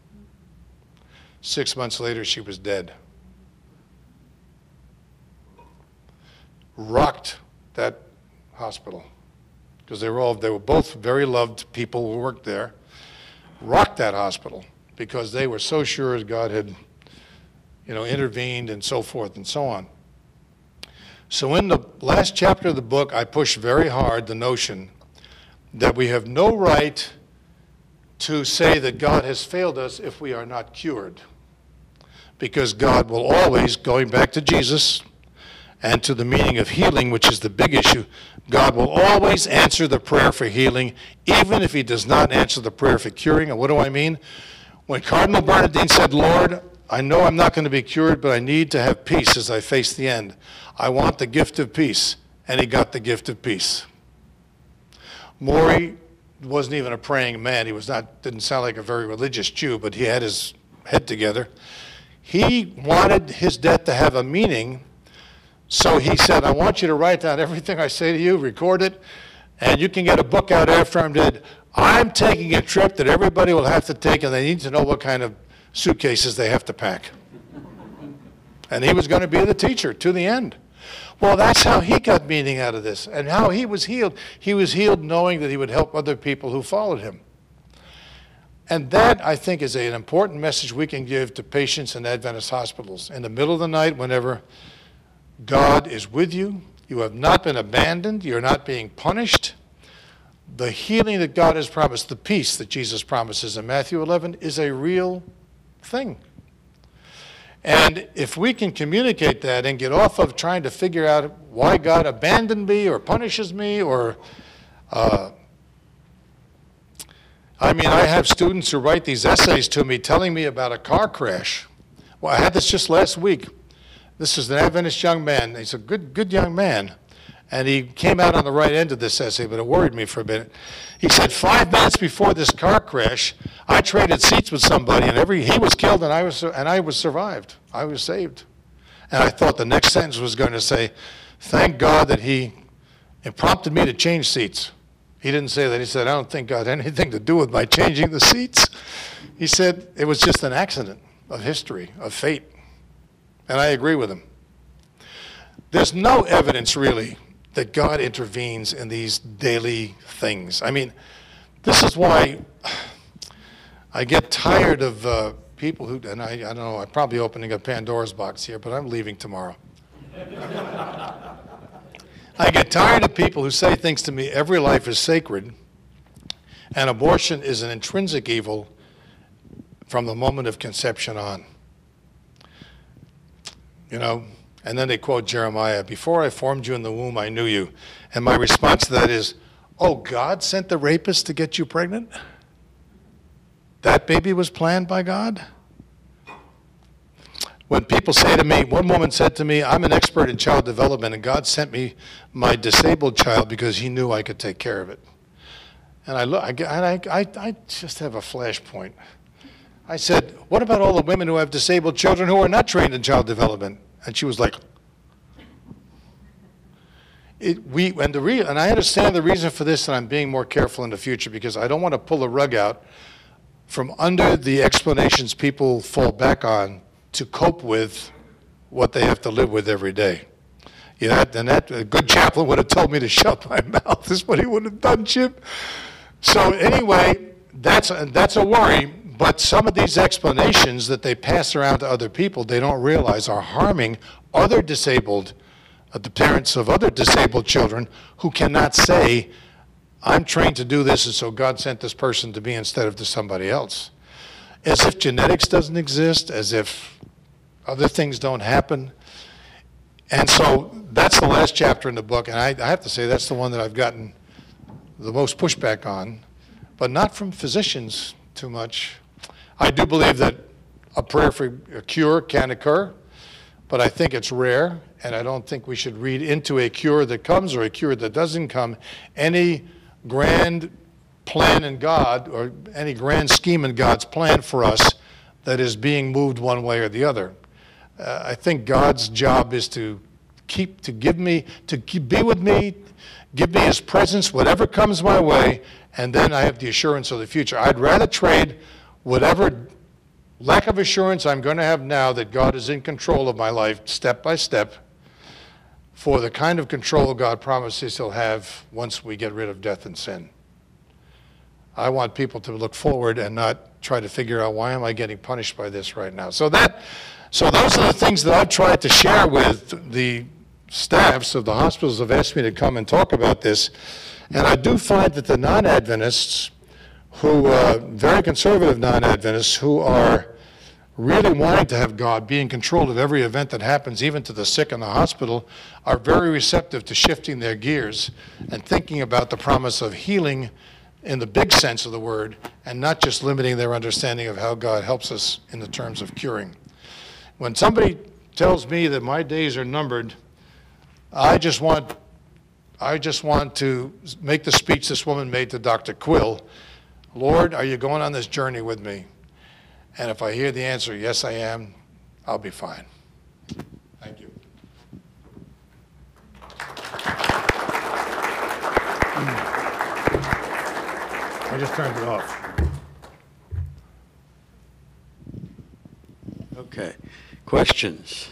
6 months later, she was dead. Rocked that hospital, because they were both very loved people who worked there. Rocked that hospital because they were so sure God had, intervened and so forth and so on. So in the last chapter of the book, I push very hard the notion that we have no right to say that God has failed us if we are not cured. Because God will always, going back to Jesus and to the meaning of healing, which is the big issue, God will always answer the prayer for healing, even if he does not answer the prayer for curing. And what do I mean? When Cardinal Bernardin said, Lord, I know I'm not going to be cured, but I need to have peace as I face the end. I want the gift of peace. And he got the gift of peace. Maury wasn't even a praying man. He didn't sound like a very religious Jew, but he had his head together. He wanted his death to have a meaning, so he said, I want you to write down everything I say to you, record it, and you can get a book out after I'm dead. I'm taking a trip that everybody will have to take, and they need to know what kind of suitcases they have to pack. And he was going to be the teacher to the end. Well, that's how he got meaning out of this, and how he was healed. He was healed knowing that he would help other people who followed him. And that, I think, is an important message we can give to patients in Adventist hospitals. In the middle of the night, whenever God is with you, you have not been abandoned, you're not being punished. The healing that God has promised, the peace that Jesus promises in Matthew 11, is a real thing. And if we can communicate that and get off of trying to figure out why God abandoned me or punishes me or I have students who write these essays to me telling me about a car crash. Well, I had this just last week. This is an Adventist young man. He's a good young man. And he came out on the right end of this essay, but it worried me for a minute. He said, 5 minutes before this car crash, I traded seats with somebody, and he was killed, and I was survived. I was saved. And I thought the next sentence was going to say, thank God that he prompted me to change seats. He didn't say that. He said, I don't think God had anything to do with my changing the seats. He said it was just an accident of history, of fate. And I agree with him. There's no evidence, really, that God intervenes in these daily things. I mean, this is why I get tired of people who, and I don't know, I'm probably opening a Pandora's box here, but I'm leaving tomorrow. I get tired of people who say things to me, every life is sacred, And abortion is an intrinsic evil from the moment of conception on. You know, and then they quote Jeremiah, "Before I formed you in the womb, I knew you." And my response to that is, oh, God sent the rapist to get you pregnant? That baby was planned by God? When people say to me, one woman said to me, "I'm an expert in child development, and God sent me my disabled child because he knew I could take care of it." And I just have a flashpoint. I said, "What about all the women who have disabled children who are not trained in child development?" And she was like, and I understand the reason for this, and I'm being more careful in the future because I don't want to pull the rug out from under the explanations people fall back on to cope with what they have to live with every day. You know, and that a good chaplain would have told me to shut my mouth. This is what he would have done, Chip. So anyway, that's a worry. But some of these explanations that they pass around to other people, they don't realize are harming other disabled, the parents of other disabled children who cannot say, "I'm trained to do this, and so God sent this person to me instead of to somebody else." As if genetics doesn't exist, as if other things don't happen. And so that's the last chapter in the book, and I have to say that's the one that I've gotten the most pushback on, but not from physicians too much. I do believe that a prayer for a cure can occur, but I think it's rare, and I don't think we should read into a cure that comes or a cure that doesn't come any grand plan in God or any grand scheme in God's plan for us that is being moved one way or the other. I think God's job is to be with me, give me his presence, whatever comes my way, and then I have the assurance of the future. I'd rather trade whatever lack of assurance I'm going to have now that God is in control of my life step by step for the kind of control God promises he'll have once we get rid of death and sin. I want people to look forward and not try to figure out, why am I getting punished by this right now? So those are the things that I've tried to share with the staffs of the hospitals have asked me to come and talk about this. And I do find that the non-Adventists very conservative non-Adventists who are really wanting to have God be in control of every event that happens, even to the sick in the hospital, are very receptive to shifting their gears and thinking about the promise of healing in the big sense of the word, and not just limiting their understanding of how God helps us in the terms of curing. When somebody tells me that my days are numbered, I just want to make the speech this woman made to Dr. Quill. Lord, are you going on this journey with me? And if I hear the answer, yes, I am, I'll be fine. Thank you. I just turned it off. Okay. Questions?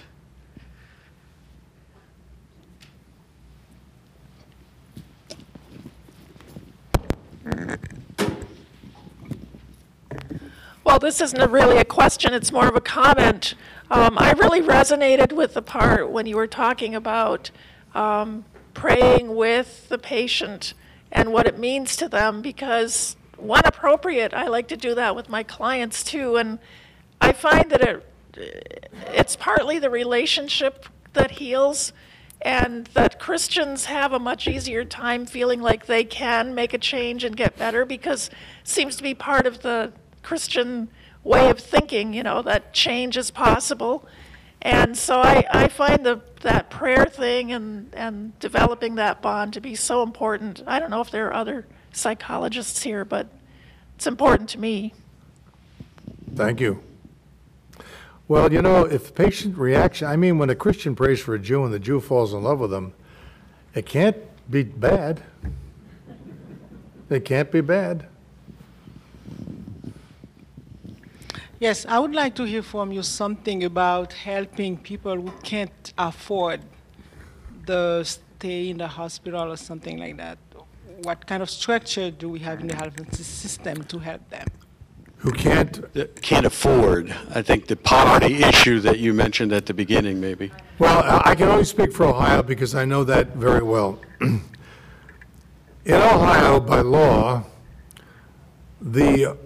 Well, this isn't really a question, it's more of a comment. I really resonated with the part when you were talking about praying with the patient and what it means to them, because when appropriate, I like to do that with my clients too, and I find that it's partly the relationship that heals, and that Christians have a much easier time feeling like they can make a change and get better, because it seems to be part of the Christian way of thinking, that change is possible. And so I find that prayer thing and developing that bond to be so important. I don't know if there are other psychologists here, but it's important to me. Thank you. Well, if patient reaction, when a Christian prays for a Jew and the Jew falls in love with him, it can't be bad. It can't be bad. Yes, I would like to hear from you something about helping people who can't afford the stay in the hospital or something like that. What kind of structure do we have in the health system to help them? Who can't afford. I think the poverty issue that you mentioned at the beginning, maybe. Well, I can only speak for Ohio because I know that very well. In Ohio, by law, there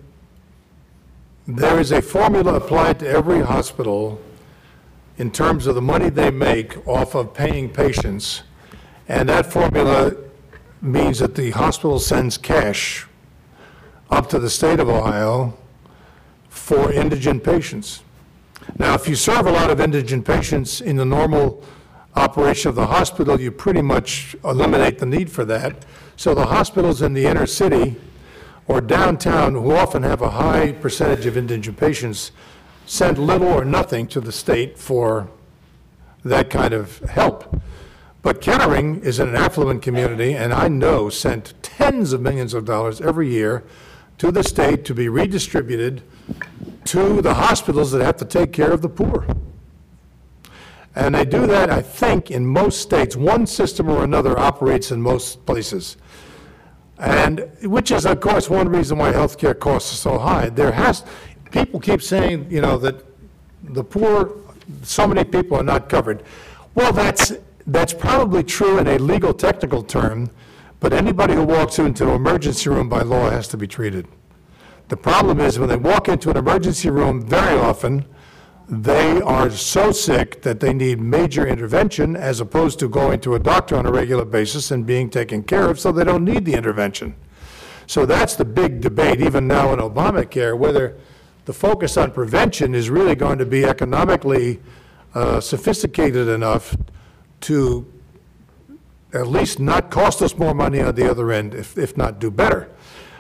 is a formula applied to every hospital in terms of the money they make off of paying patients, and that formula means that the hospital sends cash up to the state of Ohio for indigent patients. Now, if you serve a lot of indigent patients in the normal operation of the hospital, you pretty much eliminate the need for that. So the hospitals in the inner city or downtown, who often have a high percentage of indigent patients, send little or nothing to the state for that kind of help. But Kettering is in an affluent community, and I know sent tens of millions of dollars every year to the state to be redistributed to the hospitals that have to take care of the poor. And they do that, I think, in most states. One system or another operates in most places. And which is, of course, one reason why healthcare costs are so high. People keep saying, you know, that the poor, so many people are not covered. Well, that's probably true in a legal technical term, but anybody who walks into an emergency room by law has to be treated. The problem is when they walk into an emergency room, very often, they are so sick that they need major intervention as opposed to going to a doctor on a regular basis and being taken care of, so they don't need the intervention. So that's the big debate, even now in Obamacare, whether the focus on prevention is really going to be economically sophisticated enough to at least not cost us more money on the other end, if not do better.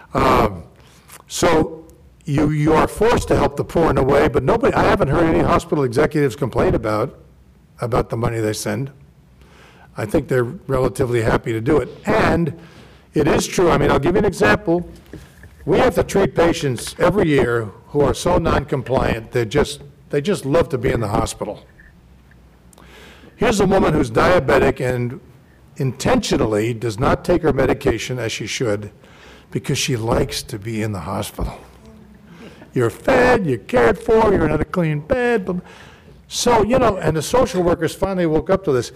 So you are forced to help the poor in a way, but I haven't heard any hospital executives complain about the money they send. I think they're relatively happy to do it. And it is true, I mean, I'll give you an example. We have to treat patients every year who are so non-compliant, they just love to be in the hospital. Here's a woman who's diabetic and intentionally does not take her medication as she should because she likes to be in the hospital. You're fed, you're cared for, you're in a clean bed. So, you know, and the social workers finally woke up to this.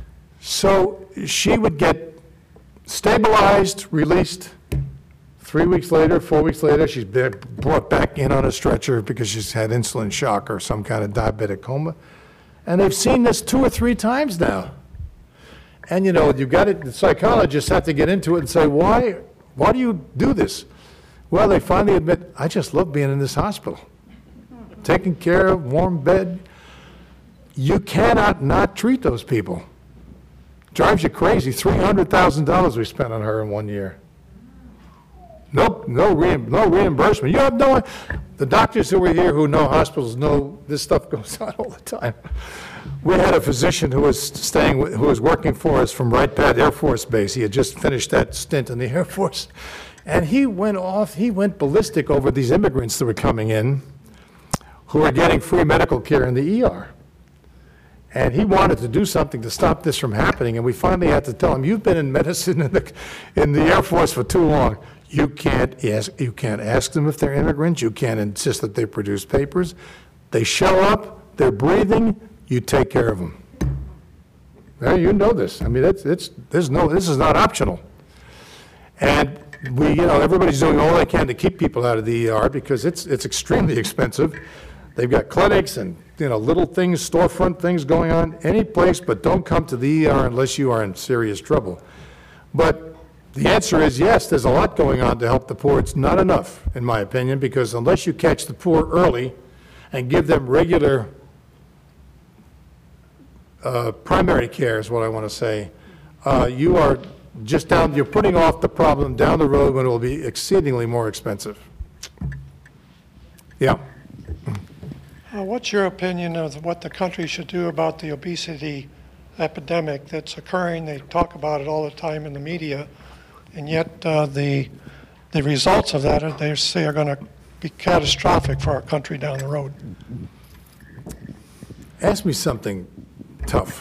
So she would get stabilized, released. 3 weeks later, 4 weeks later, she's brought back in on a stretcher because she's had insulin shock or some kind of diabetic coma. And they've seen this 2 or 3 times now. And, you know, the psychologists have to get into it and say, why do you do this? Well, they finally admit, I just love being in this hospital. Taken care of, warm bed. You cannot not treat those people. Drives you crazy. $300,000 we spent on her in 1 year. No reimbursement. You have the doctors who were here who know hospitals know this stuff goes on all the time. We had a physician who was working for us from Wright Pat Air Force Base. He had just finished that stint in the Air Force. And he went ballistic over these immigrants that were coming in who were getting free medical care in the ER. And he wanted to do something to stop this from happening, and we finally had to tell him, you've been in medicine in the Air Force for too long. You can't ask them if they're immigrants. You can't insist that they produce papers. They show up, they're breathing, you take care of them. Well, you know this. I mean, this is not optional. And everybody's doing all they can to keep people out of the ER because it's extremely expensive. They've got clinics and, little things, storefront things going on any place, but don't come to the ER unless you are in serious trouble. But the answer is yes, there's a lot going on to help the poor. It's not enough, in my opinion, because unless you catch the poor early and give them regular primary care is what I want to say, you are you're putting off the problem down the road when it will be exceedingly more expensive. Yeah. What's your opinion of what the country should do about the obesity epidemic that's occurring? They talk about it all the time in the media, and yet the results of that, they say, are going to be catastrophic for our country down the road. Ask me something tough.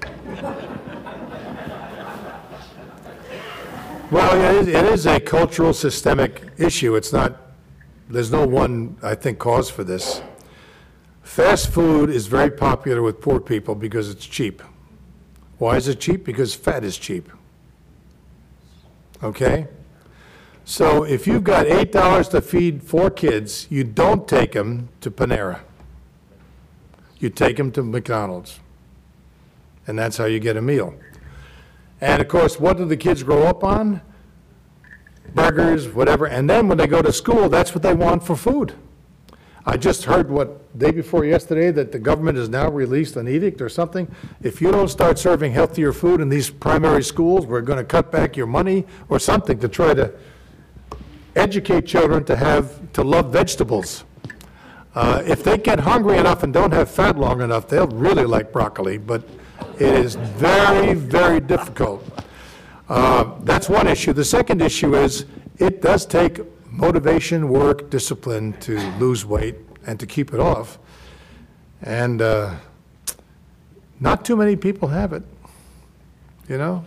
Well, it is a cultural systemic issue. There's no one, I think, cause for this. Fast food is very popular with poor people because it's cheap. Why is it cheap? Because fat is cheap. Okay? So if you've got $8 to feed 4 kids, you don't take them to Panera. You take them to McDonald's. And that's how you get a meal. And of course, what do the kids grow up on? Burgers, whatever. And then when they go to school, that's what they want for food. I just heard day before yesterday that the government has now released an edict or something. If you don't start serving healthier food in these primary schools, we're going to cut back your money or something to try to educate children to love vegetables. If they get hungry enough and don't have fat long enough, they'll really like broccoli, but it is very, very difficult. That's one issue. The second issue is it does take motivation, work, discipline to lose weight and to keep it off. And not too many people have it, you know?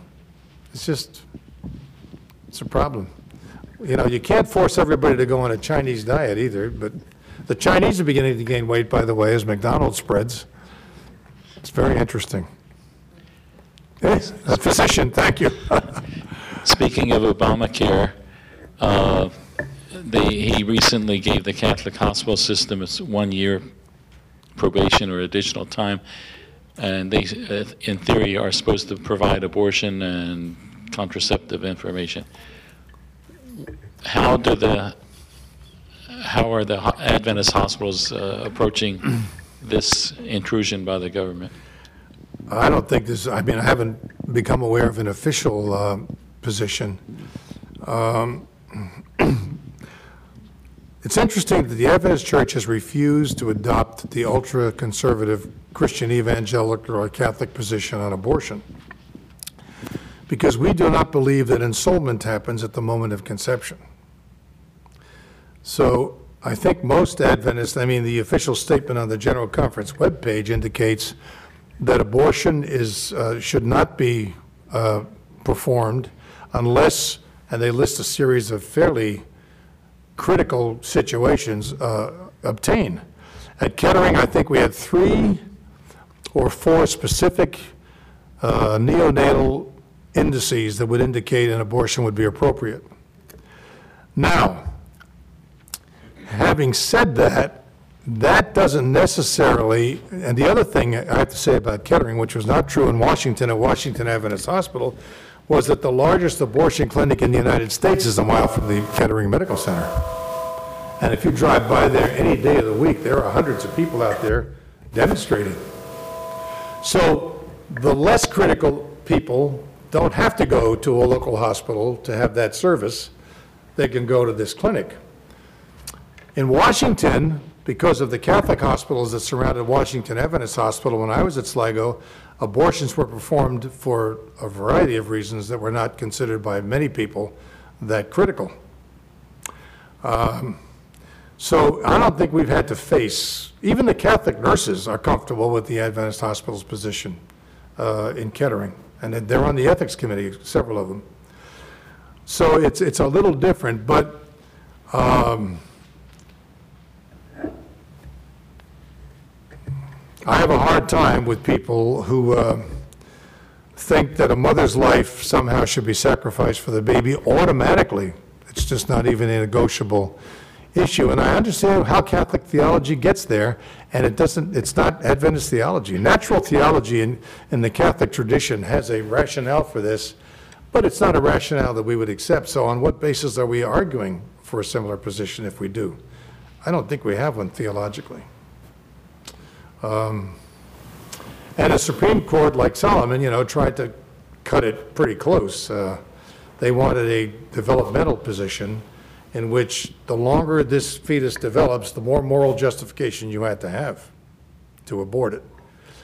It's a problem. You know, you can't force everybody to go on a Chinese diet either, but the Chinese are beginning to gain weight, by the way, as McDonald's spreads. It's very interesting. Yes, a physician, thank you. Speaking of Obamacare, he recently gave the Catholic hospital system a 1-year probation or additional time, and they, in theory, are supposed to provide abortion and contraceptive information. How are the Adventist hospitals approaching this intrusion by the government? I don't think I haven't become aware of an official position. It's interesting that the Adventist Church has refused to adopt the ultra-conservative Christian evangelical or Catholic position on abortion, because we do not believe that ensoulment happens at the moment of conception. So I think most Adventists, the official statement on the General Conference webpage indicates that abortion should not be performed unless, and they list a series of fairly critical situations, obtain. At Kettering, I think we had 3 or 4 specific neonatal indices that would indicate an abortion would be appropriate. Now, having said that, that doesn't necessarily, and the other thing I have to say about Kettering, which was not true in Washington at Washington Adventist Hospital, was that the largest abortion clinic in the United States is a mile from the Kettering Medical Center. And if you drive by there any day of the week, there are hundreds of people out there demonstrating. So the less critical people don't have to go to a local hospital to have that service. They can go to this clinic. In Washington, because of the Catholic hospitals that surrounded Washington Adventist Hospital, when I was at Sligo, abortions were performed for a variety of reasons that were not considered by many people that critical. So I don't think we've had to face, even the Catholic nurses are comfortable with the Adventist Hospital's position in Kettering, and they're on the ethics committee, several of them. So it's a little different, but I have a hard time with people who think that a mother's life somehow should be sacrificed for the baby automatically. It's just not even a negotiable issue. And I understand how Catholic theology gets there, and it's not Adventist theology. Natural theology in the Catholic tradition has a rationale for this, but it's not a rationale that we would accept. So on what basis are we arguing for a similar position if we do? I don't think we have one theologically. And the Supreme Court, like Solomon, tried to cut it pretty close. They wanted a developmental position in which the longer this fetus develops, the more moral justification you had to have to abort it.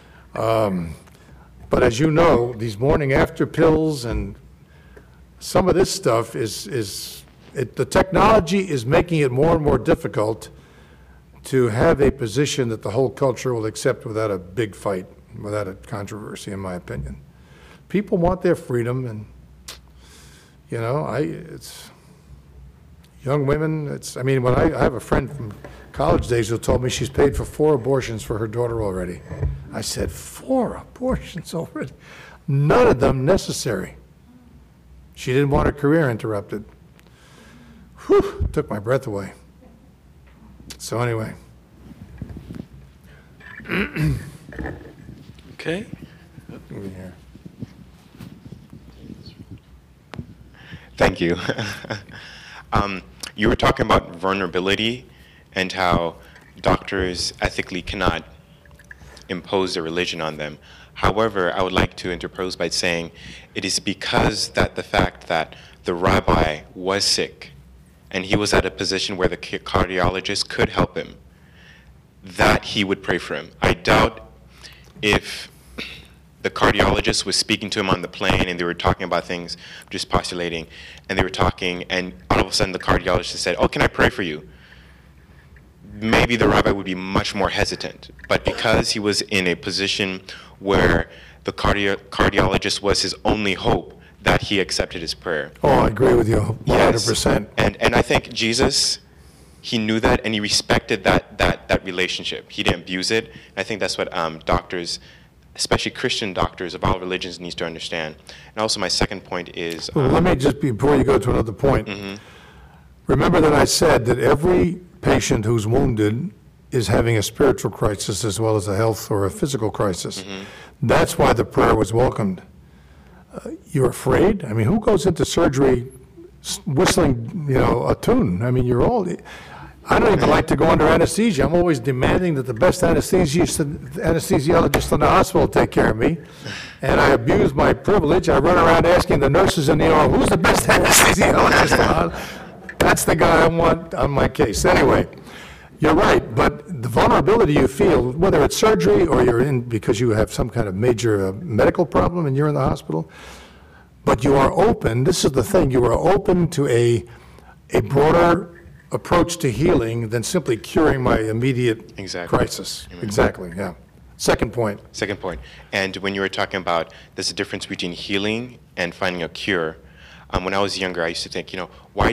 But as you know, these morning after pills and some of this stuff the technology is making it more and more difficult to have a position that the whole culture will accept without a big fight, without a controversy, in my opinion. People want their freedom, and, it's young women, when I have a friend from college days who told me she's paid for 4 abortions for her daughter already. I said, 4 abortions already? None of them necessary. She didn't want her career interrupted. Whew, took my breath away. So anyway. Okay. Thank you. You were talking about vulnerability and how doctors ethically cannot impose their religion on them. However, I would like to interpose by saying it is because that the fact that the rabbi was sick and he was at a position where the cardiologist could help him, that he would pray for him. I doubt if the cardiologist was speaking to him on the plane and they were talking about things, just postulating, and they were talking, and all of a sudden the cardiologist said, "Oh, can I pray for you?" Maybe the rabbi would be much more hesitant. But because he was in a position where the cardiologist was his only hope, that he accepted his prayer. Oh, I agree with you 100%. Yes. And I think Jesus, he knew that and he respected that relationship. He didn't abuse it. I think that's what doctors, especially Christian doctors of all religions, needs to understand. And also my second point is... Well, let me just, before you go to another point, remember that I said that every patient who's wounded is having a spiritual crisis as well as a health or a physical crisis. That's why the prayer was welcomed. You're afraid? I mean, who goes into surgery whistling, a tune? I mean, you're all... I don't even like to go under anesthesia. I'm always demanding that the best anesthesiologist in the hospital take care of me. And I abuse my privilege. I run around asking the nurses in the OR, who's the best anesthesiologist in the hospital? That's the guy I want on my case. Anyway, you're right, but the vulnerability you feel, whether it's surgery or you're in because you have some kind of major medical problem and you're in the hospital, but you are open, this is the thing, you are open to a broader approach to healing than simply curing my immediate crisis. Exactly, yeah. Second point. Second point. And when you were talking about there's a difference between healing and finding a cure, when I was younger, I used to think, why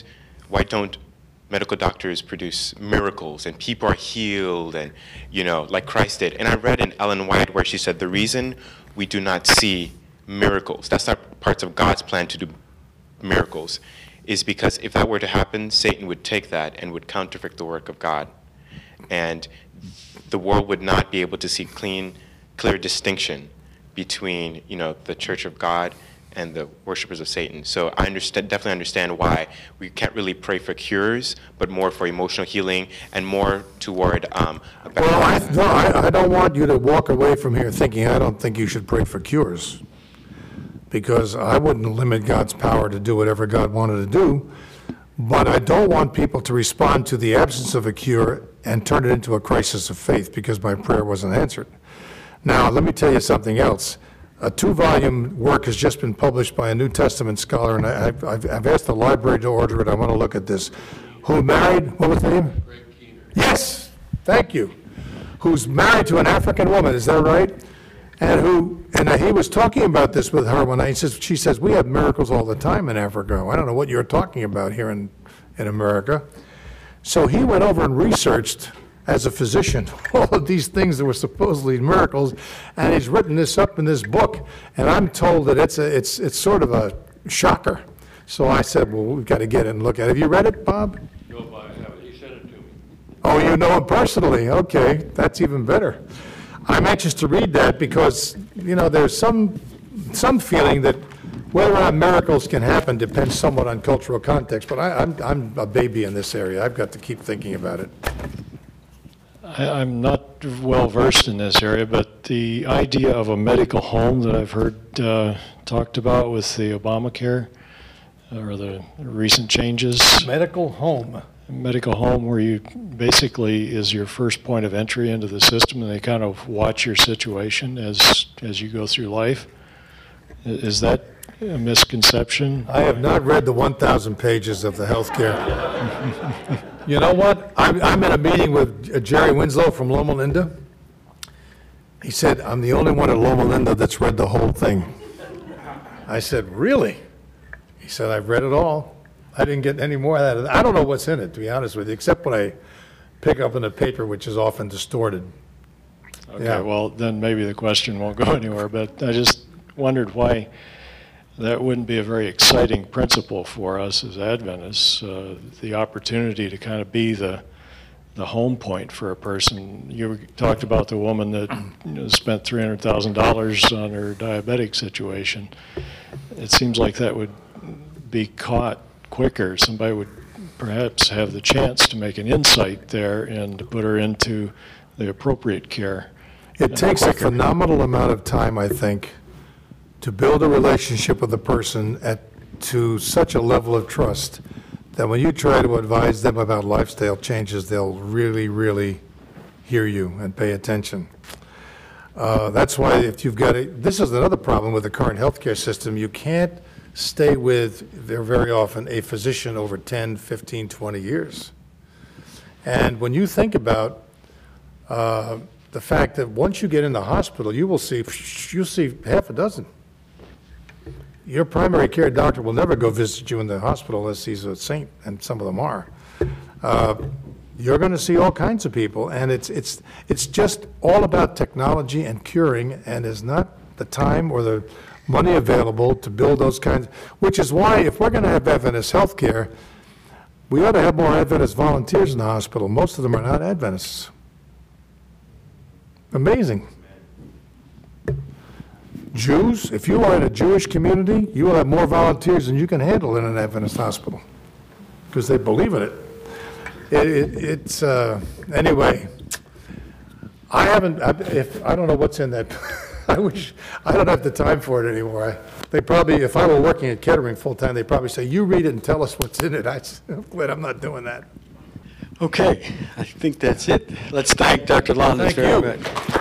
don't medical doctors produce miracles and people are healed and, like Christ did. And I read in Ellen White where she said the reason we do not see miracles, that's not parts of God's plan to do miracles, is because if that were to happen, Satan would take that and would counterfeit the work of God. And the world would not be able to see clear distinction between, the Church of God and the worshipers of Satan. So I definitely understand why we can't really pray for cures, but more for emotional healing and more toward a better life. I don't want you to walk away from here thinking I don't think you should pray for cures, because I wouldn't limit God's power to do whatever God wanted to do, but I don't want people to respond to the absence of a cure and turn it into a crisis of faith because my prayer wasn't answered. Now, let me tell you something else. A 2-volume work has just been published by a New Testament scholar, and I've asked the library to order it. I want to look at this. Who married, what was the name? Greg Keener. Yes, thank you. Who's married to an African woman, is that right? And he was talking about this with her she says, we have miracles all the time in Africa. I don't know what you're talking about here in America. So he went over and researched, as a physician, all of these things that were supposedly miracles, and he's written this up in this book, and I'm told that it's sort of a shocker. So I said, well, we've got to get it and look at it. Have you read it, Bob? No, but I haven't. He sent it to me. Oh, you know him personally? Okay, that's even better. I'm anxious to read that because, there's some feeling that whether or not miracles can happen depends somewhat on cultural context, but I'm a baby in this area. I've got to keep thinking about it. I'm not well versed in this area, but the idea of a medical home that I've heard talked about with the Obamacare or the recent changes. Medical home Where you basically is your first point of entry into the system, and they kind of watch your situation as you go through life. Is that a misconception? I have not read the 1,000 pages of the healthcare. You know what? I'm in a meeting with Jerry Winslow from Loma Linda. He said, I'm the only one at Loma Linda that's read the whole thing. I said, really? He said, I've read it all. I didn't get any more of that. I don't know what's in it, to be honest with you, except what I pick up in the paper, which is often distorted. Okay, Yeah. well, then maybe the question won't go anywhere, but I just wondered why that wouldn't be a very exciting principle for us as Adventists, the opportunity to kind of be the home point for a person. You talked about the woman that spent $300,000 on her diabetic situation. It seems like that would be caught quicker. Somebody would perhaps have the chance to make an insight there and to put her into the appropriate care. It takes a phenomenal amount of time, I think, to build a relationship with a person to such a level of trust that when you try to advise them about lifestyle changes, they'll really, really hear you and pay attention. That's why if you've got this is another problem with the current healthcare system. You can't stay with, very often, a physician over 10, 15, 20 years. And when you think about the fact that once you get in the hospital, you'll see half a dozen. Your primary care doctor will never go visit you in the hospital unless he's a saint, and some of them are. You're going to see all kinds of people, and it's just all about technology and curing, and there's not the time or the money available to build those kinds, which is why if we're going to have Adventist health care, we ought to have more Adventist volunteers in the hospital. Most of them are not Adventists. Amazing. Jews, if you are in a Jewish community, you will have more volunteers than you can handle in an Adventist hospital because they believe in it. Anyway, I don't know what's in that. I don't have the time for it anymore. They probably, if I were working at Kettering full-time, they'd probably say, you read it and tell us what's in it. I'm glad I'm not doing that. Okay, I think that's it. Let's thank Dr. Londas very much.